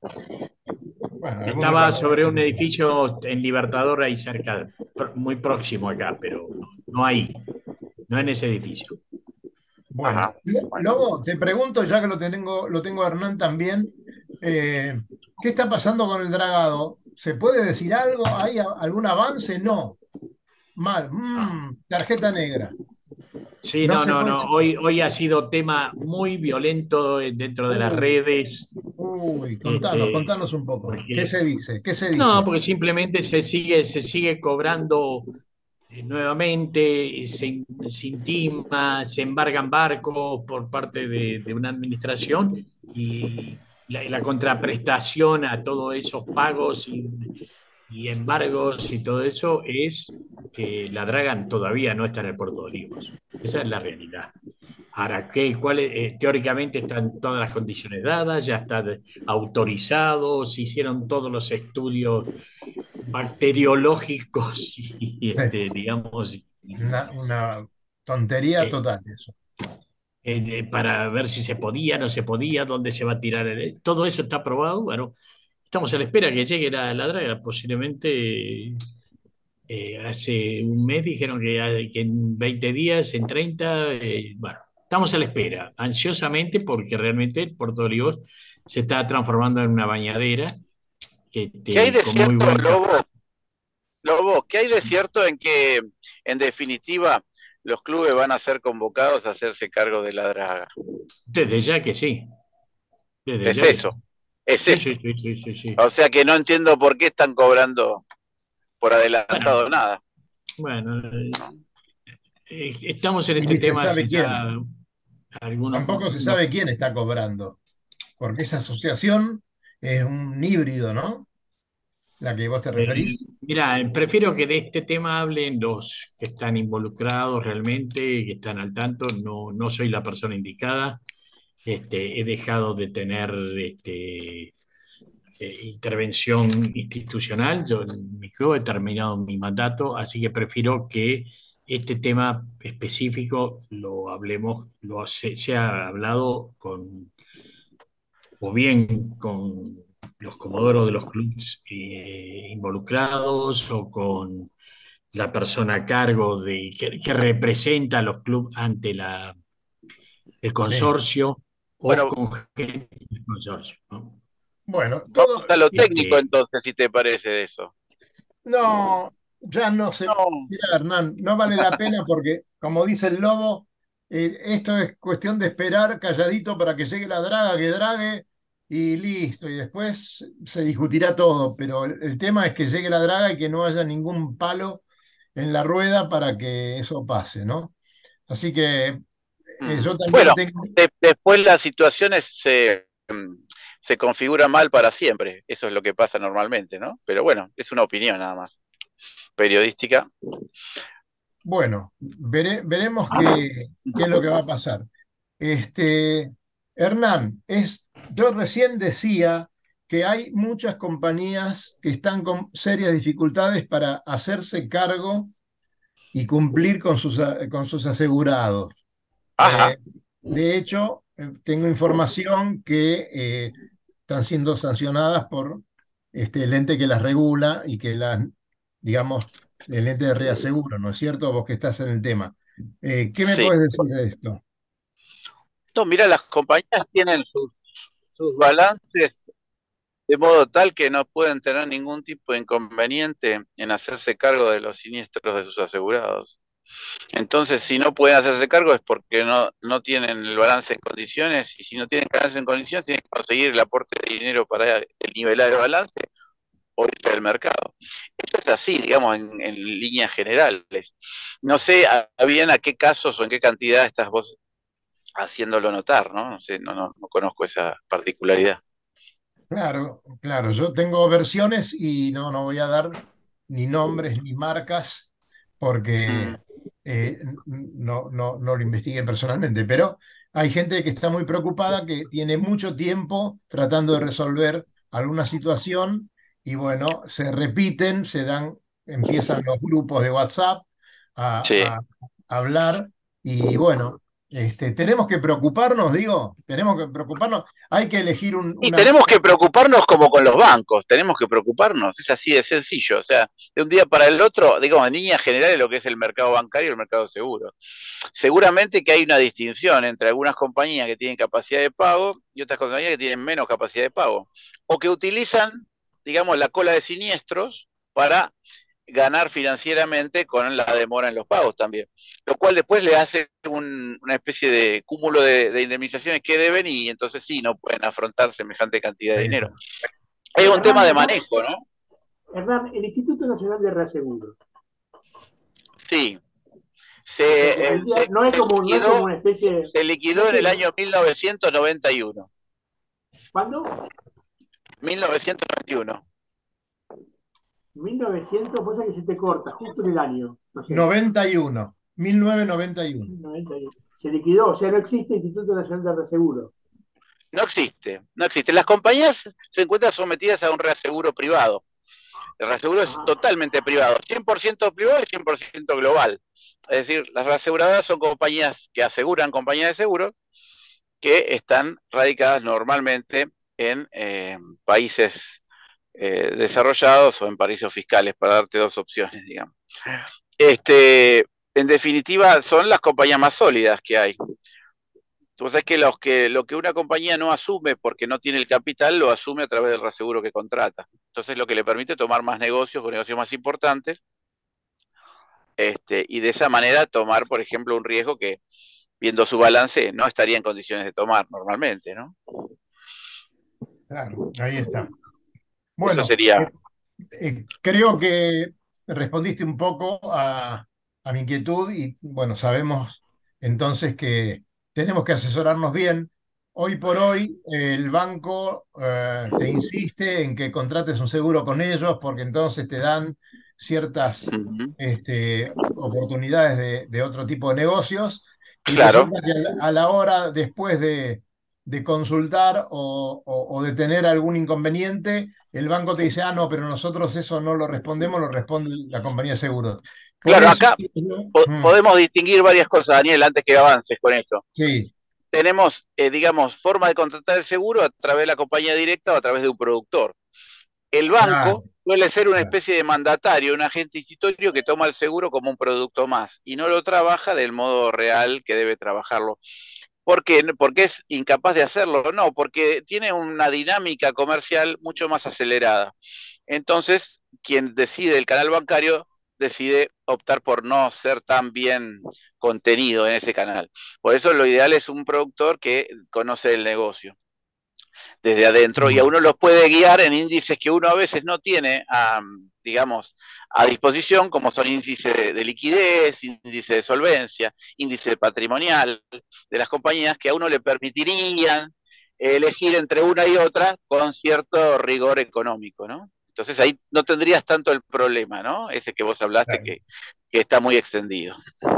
Bueno, alguno Estaba conoce. sobre un edificio en Libertador ahí cerca, pr- muy próximo acá, pero no, no ahí, no en ese edificio. Bueno, Ajá. Lo- Bueno. Lobo, te pregunto, ya que lo tengo, lo tengo a Hernán también, eh, ¿qué está pasando con el dragado? ¿Se puede decir algo? ¿Hay a- algún avance? No. Mal. No. Mm, tarjeta negra. Sí, No no, se no, puede no. decir. Hoy, hoy ha sido tema muy violento eh, dentro de las Uy, redes, uy, contanos, este, contanos un poco. ¿Qué porque se dice? ¿Qué se no, dice? porque simplemente se sigue, se sigue cobrando eh, nuevamente, eh, se, se intima, se embargan barcos por parte de, de una administración y la, la contraprestación a todos esos pagos y, y embargos y todo eso es que la Dragan todavía no está en el puerto de Olivos. Esa es la realidad. Ahora, ¿qué, cuál es? Eh, teóricamente están todas las condiciones dadas, ya está de- autorizado, se hicieron todos los estudios bacteriológicos y, Sí, este, digamos, y, una, una tontería eh, total eso. eh, para ver si se podía, no se podía, dónde se va a tirar. el- todo eso está aprobado. Bueno, estamos a la espera que llegue la, la draga. Posiblemente eh, hace un mes dijeron que, que en veinte días, en treinta, eh, bueno, estamos a la espera, ansiosamente, porque realmente el Puerto de Olivos se está transformando en una bañadera que ¿Qué hay te, de con muy cierto, buen cap- Lobo? Lobo, ¿qué hay de sí, cierto en que, en definitiva, los clubes van a ser convocados a hacerse cargo de la draga? desde ya que sí, desde Es ya que sí. eso, es Sí, sí, eso. sí, sí, sí, sí. O sea que no entiendo por qué están cobrando por Bueno, adelantado nada, bueno, eh, ¿no? eh, estamos en Y este ni se tema hace sabe ya quién. algunos Tampoco se no. sabe quién está cobrando, porque esa asociación es un híbrido, ¿no? La que vos te Eh, referís. mira, prefiero que de este tema hablen los que están involucrados realmente, que están al tanto. No, no soy la persona indicada. Este, he dejado de tener este, eh, intervención institucional. Yo en mi club he terminado mi mandato, así que prefiero que este tema específico lo hablemos, lo se, sea hablado con o bien con los comodoros de los clubes eh, involucrados o con la persona a cargo de que, que representa a los clubes ante la, el Sí. consorcio o Bueno, con gente del consorcio, ¿no? Bueno, vamos todo, a lo técnico Este, entonces, si te parece de eso. no, ya no sé. No, Mira, Hernán, no vale la pena porque, como dice el lobo, eh, esto es cuestión de esperar calladito para que llegue la draga, que drague y listo. Y después se discutirá todo. Pero el, el tema es que llegue la draga y que no haya ningún palo en la rueda para que eso pase, ¿no? Así que eh, mm, yo también bueno, tengo. de- después las situaciones se, mm, se configuran mal para siempre. Eso es lo que pasa normalmente, ¿no? Pero bueno, es una opinión nada más. Periodística. Bueno, vere- veremos qué, qué es lo que va a pasar. Este, Hernán, es, yo recién decía que hay muchas compañías que están con serias dificultades para hacerse cargo y cumplir con sus, a- con sus asegurados. Ajá, Eh, de hecho, eh, tengo información que eh, están siendo sancionadas por este, el ente que las regula y que las, digamos, el ente de reaseguro, ¿no es cierto? Vos que estás en el tema. Eh, ¿qué me sí. puedes decir de esto? No, mira, las compañías tienen sus, sus balances de modo tal que no pueden tener ningún tipo de inconveniente en hacerse cargo de los siniestros de sus asegurados. Entonces, si no pueden hacerse cargo es porque no, no tienen el balance en condiciones, y si no tienen balance en condiciones, tienen que conseguir el aporte de dinero para el nivelar el balance o irse del mercado. Esto es así, digamos, en, en líneas generales. No sé a, a bien a qué casos o en qué cantidad estás vos haciéndolo notar, ¿no? No sé, no, no, no conozco esa particularidad. Claro, claro, yo tengo versiones y no, no voy a dar ni nombres ni marcas Mm, porque eh, no, no, no lo investigué personalmente, pero hay gente que está muy preocupada, que tiene mucho tiempo tratando de resolver alguna situación y bueno, se repiten, se dan, empiezan los grupos de WhatsApp sí. a, a hablar y bueno, este, tenemos que preocuparnos, digo, tenemos que preocuparnos, hay que elegir un- Y una. tenemos que preocuparnos como con los bancos, tenemos que preocuparnos, es así de sencillo, o sea, de un día para el otro, digamos, en líneas generales lo que es el mercado bancario y el mercado seguro. Seguramente que hay una distinción entre algunas compañías que tienen capacidad de pago y otras compañías que tienen menos capacidad de pago, o que utilizan, digamos, la cola de siniestros para ganar financieramente con la demora en los pagos también, lo cual después le hace un, una especie de cúmulo de, de, indemnizaciones que deben y entonces sí, no pueden afrontar semejante cantidad de Ahí dinero. está. Es un tema Hernán, de Hernán, manejo, ¿no? Hernán, el Instituto Nacional de Reaseguro. Sí, O sea que se, eh, el día, se, no, es se como, no es como liquidó, una especie, se no liquidó es en el que, año mil novecientos noventa y uno. ¿cuándo? mil novecientos noventa y uno. mil novecientos, cosa que se te corta, justo en el año, no sé, noventa y uno, mil novecientos noventa y uno. noventa y uno. Se liquidó, o sea, no existe Instituto Nacional de Reaseguro. No existe, no existe. Las compañías se encuentran sometidas a un reaseguro privado. El reaseguro es Ajá. totalmente privado, cien por ciento privado y cien por ciento global. Es decir, las reaseguradoras son compañías que aseguran compañías de seguros que están radicadas normalmente en eh, países eh, desarrollados o en paraísos fiscales, para darte dos opciones, digamos. Este, en definitiva, son las compañías más sólidas que hay. Entonces es que, los que lo que una compañía no asume porque no tiene el capital, lo asume a través del reaseguro que contrata. Entonces lo que le permite tomar más negocios o negocios más importantes, este, y de esa manera tomar, por ejemplo, un riesgo que, viendo su balance, no estaría en condiciones de tomar normalmente, ¿no? Claro, ahí está. Eso Bueno, sería. eh, eh, creo que respondiste un poco a, a mi inquietud y bueno, sabemos entonces que tenemos que asesorarnos bien. Hoy por hoy, eh, el banco eh, te insiste en que contrates un seguro con ellos porque entonces te dan ciertas Ujú. este, oportunidades de, de otro tipo de negocios y Claro, resulta que a la a la hora, después de, de consultar o, o- o de tener algún inconveniente, el banco te dice, ah, no, pero nosotros eso no lo respondemos, lo responde la compañía de seguros. Por claro, eso, acá po- mm, podemos distinguir varias cosas, Daniel, antes que avances con eso. sí, Tenemos, eh, digamos, forma de contratar el seguro a través de la compañía directa o a través de un productor. El claro, banco suele ser una claro. especie de mandatario, un agente institutorio que toma el seguro como un producto más y no lo trabaja del modo real que debe trabajarlo. ¿Por qué? Porque es incapaz de hacerlo, no, porque tiene una dinámica comercial mucho más acelerada. Entonces, quien decide el canal bancario decide optar por no ser tan bien contenido en ese canal. Por eso lo ideal es un productor que conoce el negocio desde adentro y a Sí, uno los puede guiar en índices que uno a veces no tiene, a, digamos, a disposición, como son índices de, de liquidez, índice de solvencia, índice patrimonial de las compañías que a uno le permitirían elegir entre una y otra con cierto rigor económico, ¿no? Entonces ahí no tendrías tanto el problema, ¿no? Ese que vos hablaste claro. que, que está muy extendido.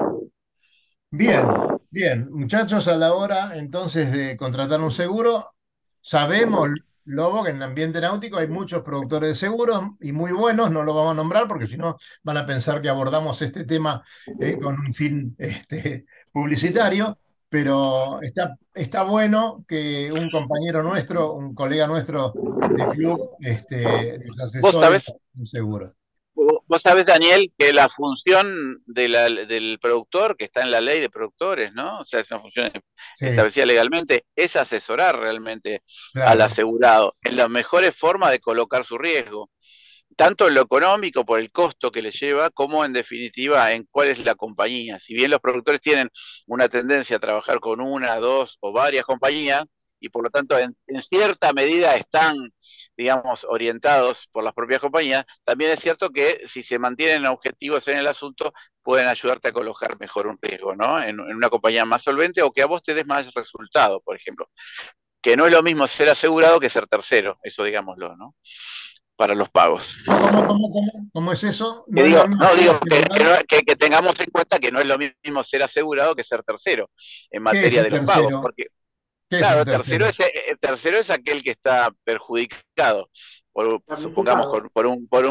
Bien, bien. Muchachos, a la hora entonces de contratar un seguro, sabemos, Lobo, que en el ambiente náutico hay muchos productores de seguros y muy buenos, no lo vamos a nombrar porque si no van a pensar que abordamos este tema eh, con un fin este, publicitario, pero está, está bueno que un compañero nuestro, un colega nuestro de club, este, nos Vos asesore en sabés un seguro. Vos sabés, Daniel, que la función de la- del productor, que está en la ley de productores, ¿no? O sea, es una función Sí, establecida legalmente, es asesorar realmente al claro. asegurado en las mejores formas de colocar su riesgo, tanto en lo económico por el costo que le lleva, como en definitiva en cuál es la compañía. Si bien los productores tienen una tendencia a trabajar con una, dos o varias compañías, y por lo tanto en, en cierta medida están, digamos, orientados por las propias compañías, también es cierto que si se mantienen objetivos en el asunto, pueden ayudarte a colocar mejor un riesgo, ¿no? En, en una compañía más solvente o que a vos te des más resultado, por ejemplo. Que no es lo mismo ser asegurado que ser tercero, eso digámoslo, ¿no? Para los pagos. ¿Cómo, cómo, cómo, cómo? ¿Cómo es eso? Que ¿No es lo digo, mismo no, ser digo que, que, no- asegurado? que- que tengamos en cuenta que no es lo mismo ser asegurado que ser tercero en ¿Qué es materia un de los pagos, tercero? porque, ¿Qué es un claro, tercero tercero? es, eh, tercero es aquel que está perjudicado, por, supongamos, Damnificado. por, por un, por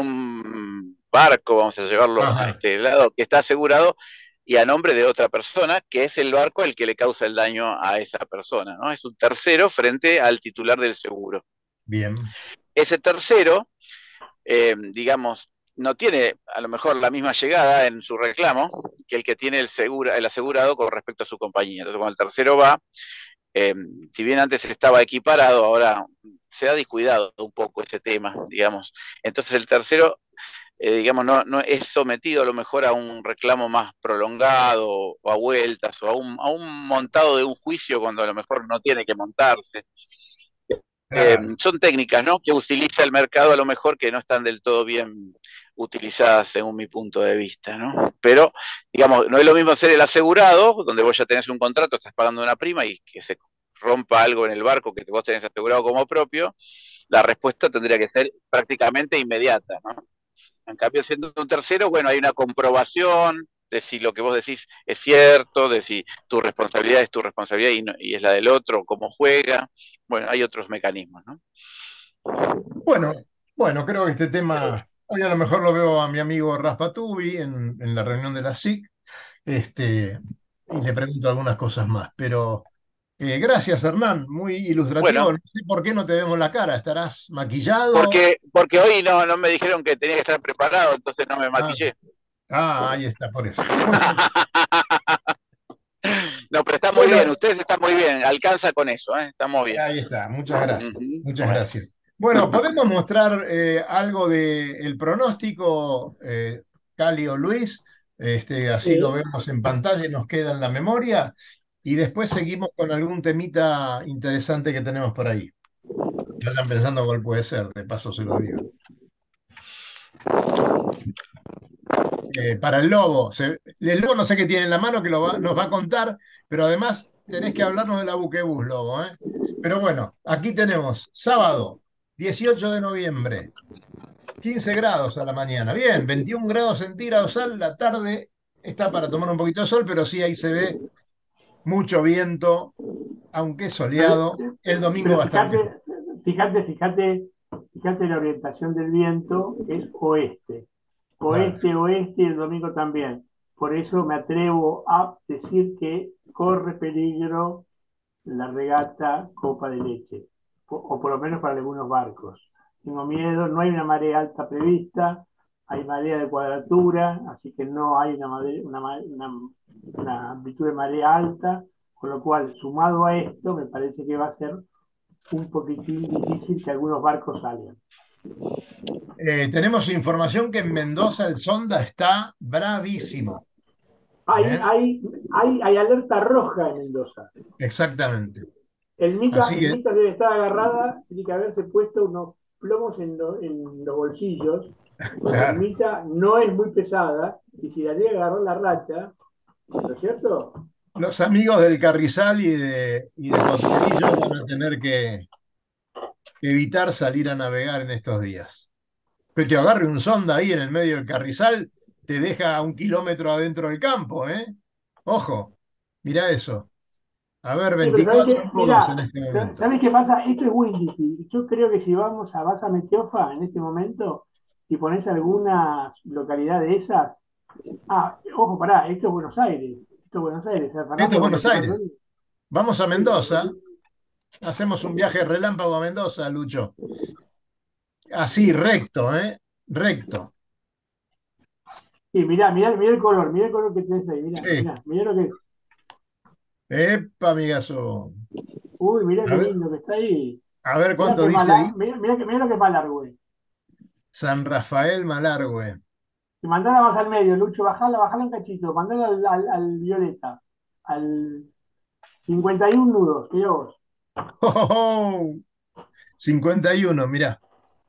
un barco, vamos a llevarlo a Ajá, este lado, que está asegurado y a nombre de otra persona, que es el barco el que le causa el daño a esa persona, ¿no? Es un tercero frente al titular del seguro. bien. Ese tercero, eh, digamos, no tiene a lo mejor la misma llegada en su reclamo que el que tiene el, segura, el asegurado con respecto a su compañía. Entonces, cuando el tercero va, eh, si bien antes estaba equiparado, ahora se ha descuidado un poco ese tema, digamos. Entonces, el tercero, eh, digamos, no, no es sometido a lo mejor a un reclamo más prolongado o a vueltas o a un, a un montado de un juicio cuando a lo mejor no tiene que montarse. Eh, Claro. son técnicas, ¿no? Que utiliza el mercado a lo mejor que no están del todo bien utilizadas según mi punto de vista, ¿no? Pero, digamos, no es lo mismo ser el asegurado, donde vos ya tenés un contrato, estás pagando una prima y que se rompa algo en el barco que vos tenés asegurado como propio, la respuesta tendría que ser prácticamente inmediata, ¿no? En cambio, siendo un tercero, bueno, hay una comprobación de si lo que vos decís es cierto, de si tu responsabilidad es tu responsabilidad y, no, y es la del otro, cómo juega. Bueno, hay otros mecanismos, ¿no? Bueno, bueno, creo que este tema, hoy a lo mejor lo veo a mi amigo Rafa Tubi en, en la reunión de la S I C, este, y le pregunto algunas cosas más. Pero eh, gracias, Hernán, muy ilustrativo. Bueno, No sé por qué no te vemos la cara. ¿Estarás maquillado? porque, porque hoy no, no me dijeron que tenía que estar preparado, entonces no me Ah, maquillé. ah, ahí está, por eso. Muy bien. No, pero está muy bien, Bueno, ustedes están muy bien, alcanza con eso, ¿eh? Estamos bien. ahí está, muchas gracias, Uh-huh. muchas Bueno. gracias. Bueno, podemos mostrar eh, algo del pronóstico, eh, Cali o Luis, este, así lo Sí, vemos en pantalla y nos queda en la memoria, y después seguimos con algún temita interesante que tenemos por ahí. Vayan pensando cuál puede ser, de paso se lo digo. Eh, para el lobo, se- el lobo no sé qué tiene en la mano que lo va- nos va a contar, pero además tenés que hablarnos de la buquebús, Lobo, ¿eh? Pero bueno, aquí tenemos sábado, dieciocho de noviembre, quince grados a la mañana. Bien, veintiún grados centígrados a la tarde. Está para tomar un poquito de sol, pero sí ahí se ve mucho viento, aunque es Pero, soleado. El domingo pero va a estar mejor. fíjate, fíjate, fíjate, fíjate la orientación del viento, que es oeste. Claro. Oeste, oeste y el domingo también. Por eso me atrevo a decir que corre peligro la regata Copa de Leche, o, o por lo menos para algunos barcos. Tengo miedo, no hay una marea alta prevista, hay marea de cuadratura, así que no hay una, mare- una, ma- una- una amplitud de marea alta, con lo cual, sumado a esto, me parece que va a ser un poquitín difícil que algunos barcos salgan. Eh, tenemos información que en Mendoza el Sonda está bravísimo. Hay, ¿Eh? hay, hay, hay alerta roja en Mendoza. Exactamente. El Mica, Así el que, Mica debe estar agarrada, tiene que haberse puesto unos plomos en, lo- en los bolsillos, porque el claro, Mica no es muy pesada, y si la llega a agarrar la racha, ¿no es cierto? los amigos del Carrizal y de, y de Potrerillos van a tener que evitar salir a navegar en estos días. Que te agarre un sonda ahí en el medio del Carrizal, te deja a un kilómetro adentro del campo, ¿eh? Ojo, mirá eso. A ver, Sí, pero ¿sabés veinticuatro qué? nudos en Mira, este momento. ¿sabés qué pasa? Esto es muy difícil. Yo creo que si vamos a Baza Metiofa en este momento y pones alguna localidad de esas. Ah, ojo, pará, esto es Buenos Aires. Esto es Buenos Aires. San Esto Fernando es con Buenos Aires. veinticuatro días. Vamos a Sí, Mendoza. Hacemos un viaje relámpago a Mendoza, Lucho. Así, recto, ¿eh? Recto. sí, mirá, mirá, mirá el color, mirá el color que tenés ahí. Mirá, Sí. mirá, mirá lo que es. Epa, amigazo. Uy, mirá A qué ver, lindo que está ahí. a ver Mirá cuánto que dice mala, ahí. mirá, mirá, que- mirá lo que es Malargüe. San Rafael Malargüe. Y mandala más al medio, Lucho, bajala, bajala un cachito, mandala al, al, al violeta, al cincuenta y uno nudos, que vos. ¡Oh, oh, oh! cincuenta y uno, mirá.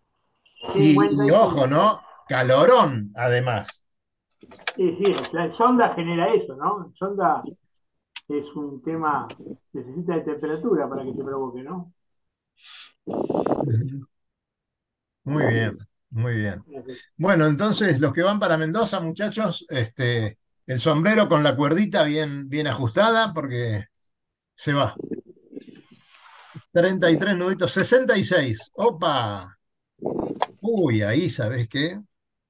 Y, y ojo, cincuenta y cinco. ¿no? Calorón, además. Sí, sí, el sonda genera eso, ¿no? El sonda es un tema, necesita de temperatura para que se provoque, ¿no? Ujú. Muy bien, muy bien. Bueno, entonces los que van para Mendoza, muchachos, este, el sombrero con la cuerdita bien, bien ajustada, porque se va. treinta y tres nuditos, sesenta y seis. ¡Opa! Uy, ahí, ¿sabés qué?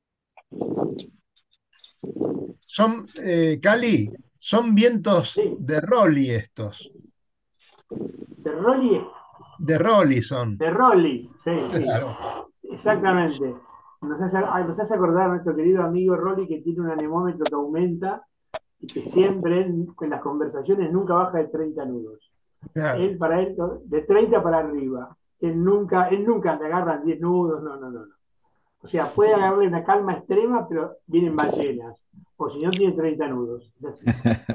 Son, eh, Cali, son vientos Sí, de Rolly estos. de Rolly, De Rolly son. de Rolly, sí, sí, Claro. exactamente. Nos hace, ah, nos hace acordar a nuestro querido amigo Rolly que tiene un anemómetro que aumenta y que siempre en, en las conversaciones nunca baja de treinta nudos. Claro. Él para él, de treinta para arriba. Él nunca, él nunca le agarran diez nudos, no, no, no, no. O sea, puede agarrarle una calma extrema, pero vienen ballenas. O si no, tiene treinta nudos. Es así.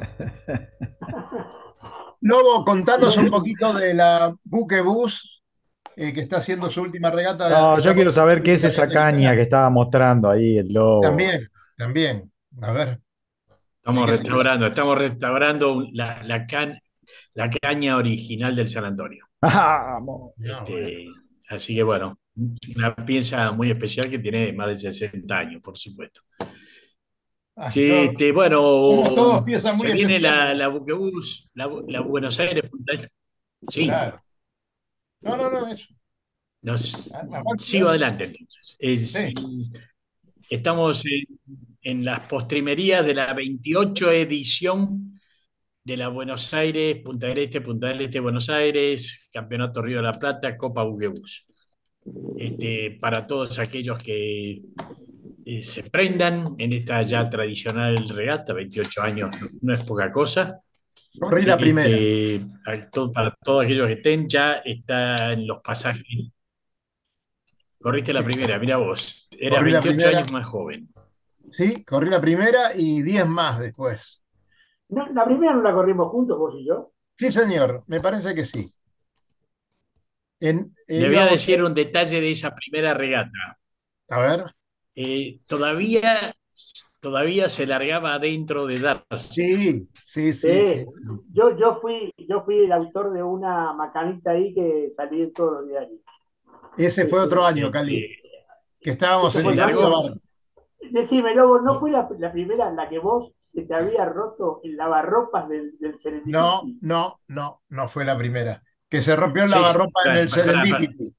Lobo, contanos un Pero, poquito de la Buquebus, eh, que está haciendo su última regata, No, yo está por quiero saber qué es República esa caña Dominicana. que estaba mostrando ahí el lobo. También, también. A ver, ¿de Estamos qué se trata? restaurando, estamos restaurando la, la, can- la caña original del San Antonio. Vamos. No, bueno. Este, así que bueno, una pieza muy especial que tiene más de sesenta años, por supuesto. Ah, Sí, todo- este, somos todos bueno, piezas muy se viene la, especiales. la Buquebus, la, la Buenos Aires. Punta del- Sí, Claro. No, no, no, eso. nos, Ah, avance, sigo dale. adelante entonces. Es, Sí. estamos en, en las postrimerías de la veintiocho edición de la Buenos Aires, Punta del Este, Punta del Este, Buenos Aires, Campeonato Río de la Plata, Copa Buquebus. Este, para todos aquellos que eh, se prendan en esta ya tradicional regata, veintiocho años no, no es poca cosa. Corrí la primera. Este, a to- para todos aquellos que estén, ya está en los pasajes. Corriste la primera, mira vos, eras Corrí la veintiocho primera. años más joven. Sí, corrí la primera y diez más después. no, la primera no la corrimos juntos, vos y yo. Sí, señor, me parece que sí. En, eh, Le voy a íbamos, decir un detalle de esa primera regata. a ver, Eh, todavía todavía se largaba adentro de Darcy. Sí, sí, sí, sí, Sí, sí, sí. yo, yo, fui, yo fui el autor de una macanita ahí que salí en todos los diarios. Ese Sí, fue otro sí. año, Cali, Este, que estábamos ¿Ese en fue el el mismo largó. año? barco. Decime, Lobo, ¿no fue la, la primera en la que vos se te había roto el lavarropas del, del No, Serendipity? no, no, no fue la primera. Que se rompió el Sí, sí, lavarropa en bueno, el para, para. Serendipity.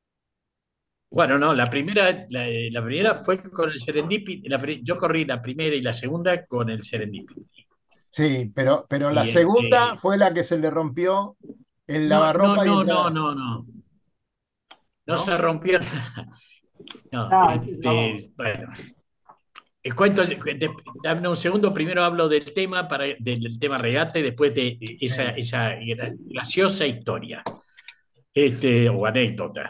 Bueno, no, la primera, la, la primera fue con el Serendipity. La pri- yo corrí la primera y la segunda con el Serendipity. Sí, pero, pero la Y segunda este, fue la que se le rompió el no, no, lavarropa y no, entró no, a- no, no. No se ¿no? rompió. No, Ah, no. este, bueno. Eh, Cuento, de- dame un segundo, primero hablo del tema, para, del, del tema regate, después de esa, Sí. esa gra- graciosa historia, este, o anécdota.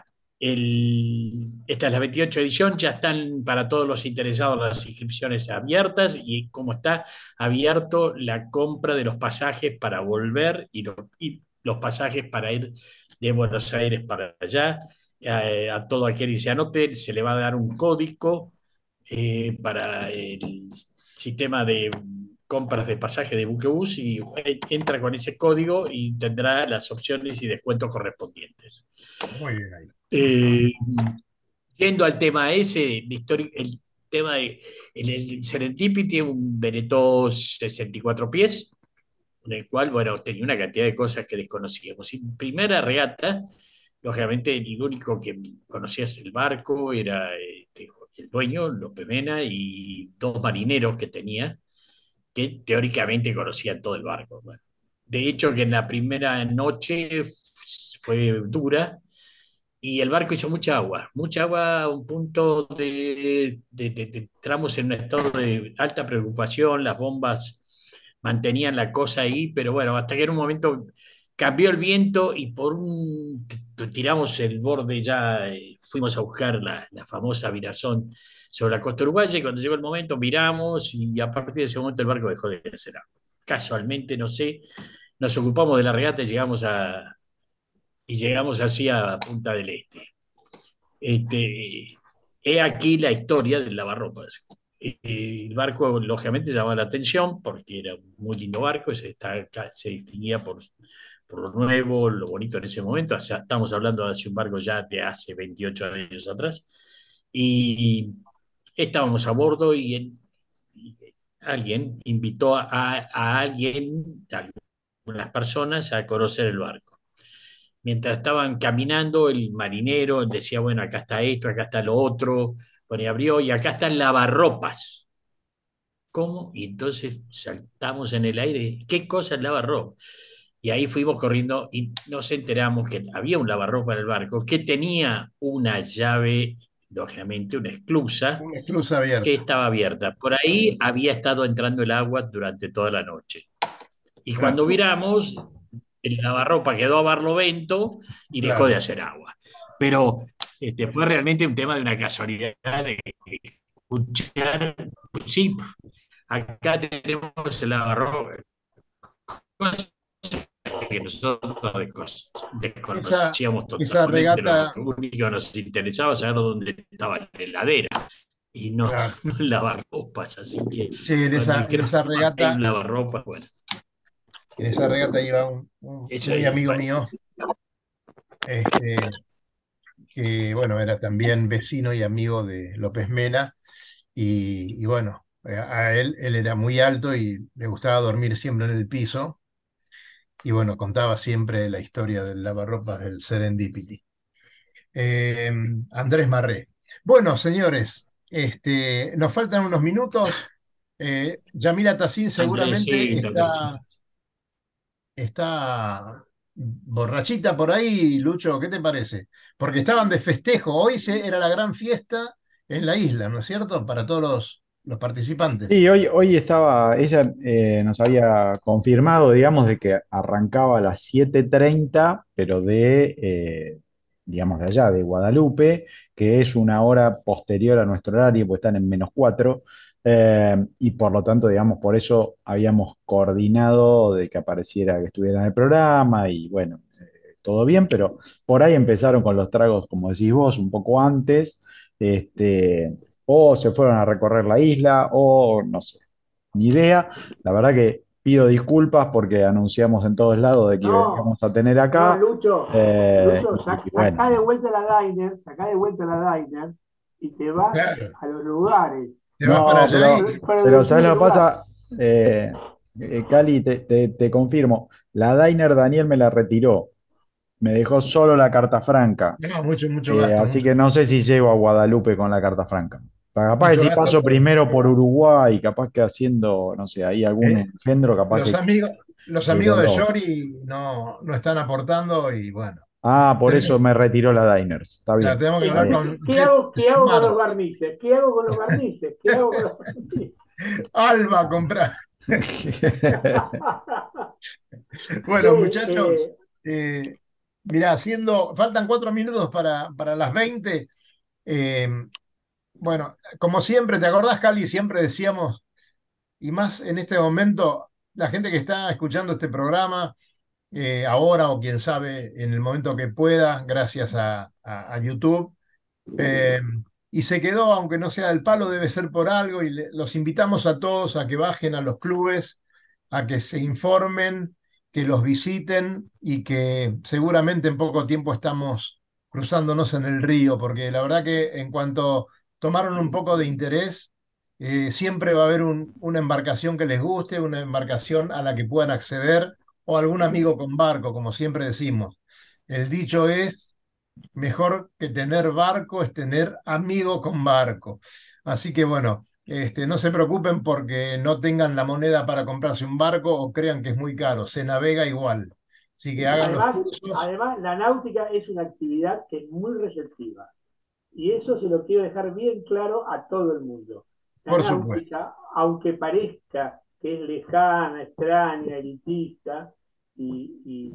El- esta es la veintiocho edición, ya están para todos los interesados las inscripciones abiertas y como está abierto la compra de los pasajes para volver y, lo- y los pasajes para ir de Buenos Aires para allá. Eh, a todo aquel que se anote se le va a dar un código eh, para el sistema de compras de pasaje de Buquebus y eh, entra con ese código y tendrá las opciones y descuentos correspondientes. Muy bien ahí. Eh, Yendo al tema ese, el, histori- el tema de el, el Serendipity tiene un Beneteau sesenta y cuatro pies, en el cual, bueno, tenía una cantidad de cosas que desconocíamos. En primera regata, lógicamente, el único que conocía el barco era este, el dueño, López Mena, y dos marineros que tenía, que teóricamente conocían todo el barco. Bueno, de hecho, que en la primera noche fue dura y el barco hizo mucha agua, mucha agua a un punto de, de, de, de entramos en un estado de alta preocupación, las bombas mantenían la cosa ahí, pero bueno, hasta que en un momento cambió el viento y por un tiramos el borde ya, eh, fuimos a buscar la, la famosa virazón sobre la costa uruguaya y cuando llegó el momento miramos y a partir de ese momento el barco dejó de hacer agua. Casualmente, no sé, nos ocupamos de la regata y llegamos a, y llegamos así a Punta del Este. Este, he aquí la historia del lavarropas. Eh, El barco, lógicamente, llamaba la atención porque era un muy lindo barco, se, está- se distinguía por, por lo nuevo, lo bonito en ese momento. O sea, estamos hablando de hace un barco ya de hace veintiocho años atrás. Y estábamos a bordo y, en- y alguien invitó a, a alguien, a algunas personas, a conocer el barco. Mientras estaban caminando, el marinero decía, bueno, acá está esto, acá está lo otro, bueno, y abrió, y acá están lavarropas. ¿Cómo? Y entonces saltamos en el aire, ¿qué cosa es lavarropas? Y ahí fuimos corriendo y nos enteramos que había un lavarropa en el barco que tenía una llave, lógicamente una esclusa, Una esclusa que abierta. estaba abierta. Por ahí había estado entrando el agua durante toda la noche. Y Claro, cuando viramos, el lavarropa quedó a barlovento y dejó de claro. hacer agua. Pero este, fue realmente un tema de una casualidad de escuchar. Sí, acá tenemos el lavarropa que nosotros Esa, desconocíamos esa totalmente. Lo regata, único que nos interesaba saber dónde estaba la heladera y no, claro. no lavarropas. Así que Sí, en cuando esa, en dijeron esa hay un regata, lavarropas, bueno, en esa regata iba un, un eso muy es. amigo Bueno, mío, este, que bueno, era también vecino y amigo de López Mena, y, y bueno, eh, a él, él era muy alto y le gustaba dormir siempre en el piso, y bueno, contaba siempre la historia del lavarropas del Serendipity. Eh, Andrés Marré. Bueno, señores, este, nos faltan unos minutos. Eh, Yamila Tassin Andrés, seguramente sí, Andrés. está, está borrachita por ahí, Lucho, ¿qué te parece? Porque estaban de festejo. Hoy se, era la gran fiesta en la isla, ¿no es cierto? Para todos los, los participantes. Sí, hoy, hoy estaba, ella eh, nos había confirmado, digamos, de que arrancaba a las siete treinta, pero de, eh, digamos, de allá, de Guadalupe, que es una hora posterior a nuestro horario, pues están en menos cuatro, eh, y por lo tanto, digamos, por eso habíamos coordinado de que apareciera, que estuviera en el programa, y bueno, eh, todo bien, pero por ahí empezaron con los tragos, como decís vos, un poco antes, este. o se fueron a recorrer la isla, o no sé, ni idea. La verdad que pido disculpas porque anunciamos en todos lados de que No, íbamos a tener no, acá. Lucho, eh, Lucho, y, sac- y bueno, sacá de vuelta la Diners, sacá de vuelta la Diners y te vas Claro, a los lugares, te vas para no, allá pero, y pero pero del ¿sabes primer lo que lugar. pasa? Eh, eh, Cali, te, te- te confirmo, la Diner Daniel me la retiró, me dejó solo la carta franca. no, mucho, mucho Eh, gasto, así mucho, que no sé si llego a Guadalupe con la carta franca. Capaz que mucho si gasto paso por, primero por Uruguay, capaz que haciendo, no sé, ahí algún ¿eh? engendro, capaz Los que, amigos, los que amigos con de los... Shori no, no están aportando y bueno, Ah, por eso tenemos, me retiró la Diners. Está claro, bien. tenemos que Está hablar Entonces, bien. ¿qué, con qué Jet hago, qué hago con los Smart. barnices? ¿Qué hago con los barnices? ¿Qué hago con los barnices? Alba a comprar. Bueno, Che, muchachos, eh, eh, mira, haciendo, faltan cuatro minutos para, para las veinte. eh, bueno, como siempre, ¿te acordás, Cali? Siempre decíamos, y más en este momento, la gente que está escuchando este programa, eh, ahora o quién sabe, en el momento que pueda, gracias a, a- a YouTube. Eh, y se quedó, aunque no sea del palo, debe ser por algo, y le- los invitamos a todos a que bajen a los clubes, a que se informen, que los visiten y que seguramente en poco tiempo estamos cruzándonos en el río, porque la verdad que en cuanto tomaron un poco de interés, eh, siempre va a haber un- una embarcación que les guste, una embarcación a la que puedan acceder, o algún amigo con barco, como siempre decimos. El dicho es mejor que tener barco es tener amigo con barco. Así que bueno, este, no se preocupen porque no tengan la moneda para comprarse un barco o crean que es muy caro, se navega igual. Así que hagan los además, cursos, además, la náutica es una actividad que es muy receptiva. Y eso se lo quiero dejar bien claro a todo el mundo. La por supuesto. náutica, aunque parezca que es lejana, extraña, elitista, y, y,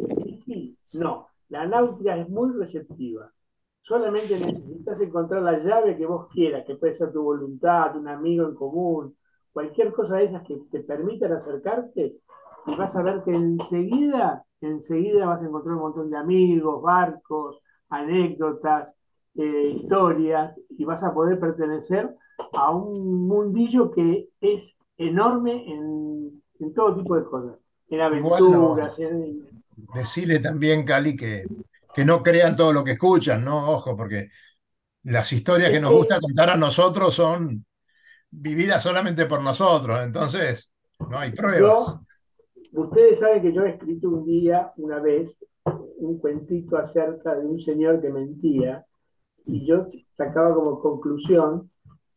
y sí, no, la náutica es muy receptiva. Solamente necesitas encontrar la llave que vos quieras, que puede ser tu voluntad, un amigo en común, cualquier cosa de esas que te permitan acercarte, y vas a ver que enseguida, enseguida vas a encontrar un montón de amigos, barcos, anécdotas, eh, historias, y vas a poder pertenecer a un mundillo que es enorme en, en todo tipo de cosas, en Igual aventuras, no, en, decirle también, Cali, que, que no crean todo lo que escuchan, ¿no? Ojo, porque las historias que es nos gusta que contar a nosotros son vividas solamente por nosotros, entonces no hay pruebas. yo, ustedes saben que yo he escrito un día, una vez, un cuentito acerca de un señor que mentía, y yo sacaba como conclusión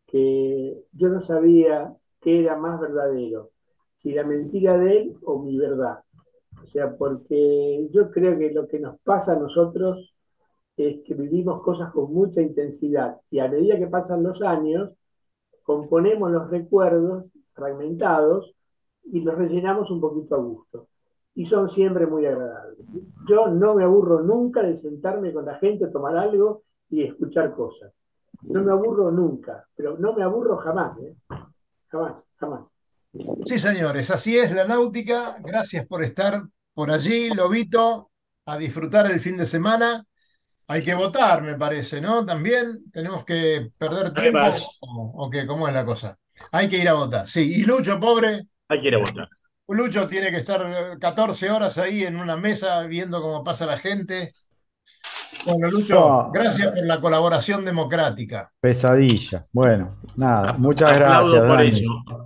que yo no sabía qué era más verdadero, si la mentira de él o mi verdad. O sea, porque yo creo que lo que nos pasa a nosotros es que vivimos cosas con mucha intensidad y a medida que pasan los años, componemos los recuerdos fragmentados y los rellenamos un poquito a gusto. Y son siempre muy agradables. Yo no me aburro nunca de sentarme con la gente, tomar algo y escuchar cosas. No me aburro nunca, pero no me aburro jamás, ¿eh? Jamás, jamás. Sí, señores, así es la náutica. Gracias por estar por allí, Lobito, a disfrutar el fin de semana. Hay que votar, me parece, ¿no? También tenemos que perder tiempo Además, o, o qué, ¿cómo es la cosa? Hay que ir a votar. Sí, y Lucho, pobre, hay que ir a votar. Lucho tiene que estar eh, catorce horas ahí en una mesa viendo cómo pasa la gente. Bueno, Lucho, No, gracias por la colaboración democrática. pesadilla. Bueno, nada, A- muchas gracias, aplaudo por eso. Dani.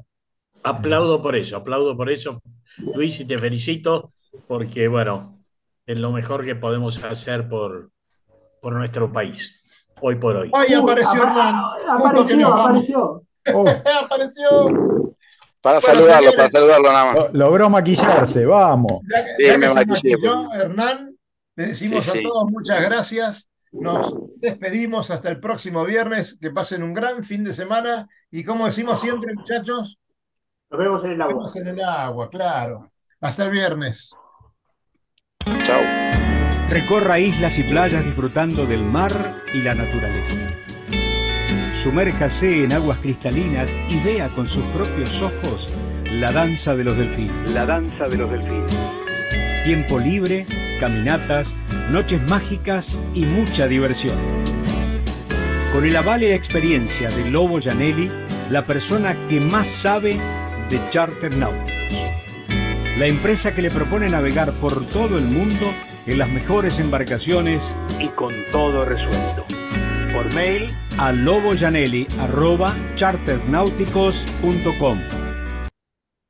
Aplaudo por eso, aplaudo por eso, Luis, y te felicito porque, bueno, es lo mejor que podemos hacer por, por nuestro país, hoy por hoy. ¡Ay, Uy, apareció Hernán! apa- Justo que apareció, nos vamos. apareció. Oh, ¡Apareció! Para Bueno, saludarlo, para señores, saludarlo nada más. lo- logró maquillarse, vamos. ya, que Sí, ya que me se maquillé. maquilló Hernán, le Sí, decimos a sí. todos muchas gracias. Nos despedimos hasta el próximo viernes. Que pasen un gran fin de semana. Y como decimos siempre, muchachos, Nos vemos en el nos agua. vemos en el agua, claro. Hasta el viernes. Chao. Recorra islas y playas disfrutando del mar y la naturaleza. Sumérjase en aguas cristalinas y vea con sus propios ojos la danza de los delfines. La danza de los delfines. Tiempo libre, caminatas, noches mágicas y mucha diversión. Con el aval y la experiencia de Lobo Gianelli, la persona que más sabe de charter náuticos. La empresa que le propone navegar por todo el mundo en las mejores embarcaciones y con todo resuelto. Por mail a lobogianelli arroba chartersnáuticos punto com.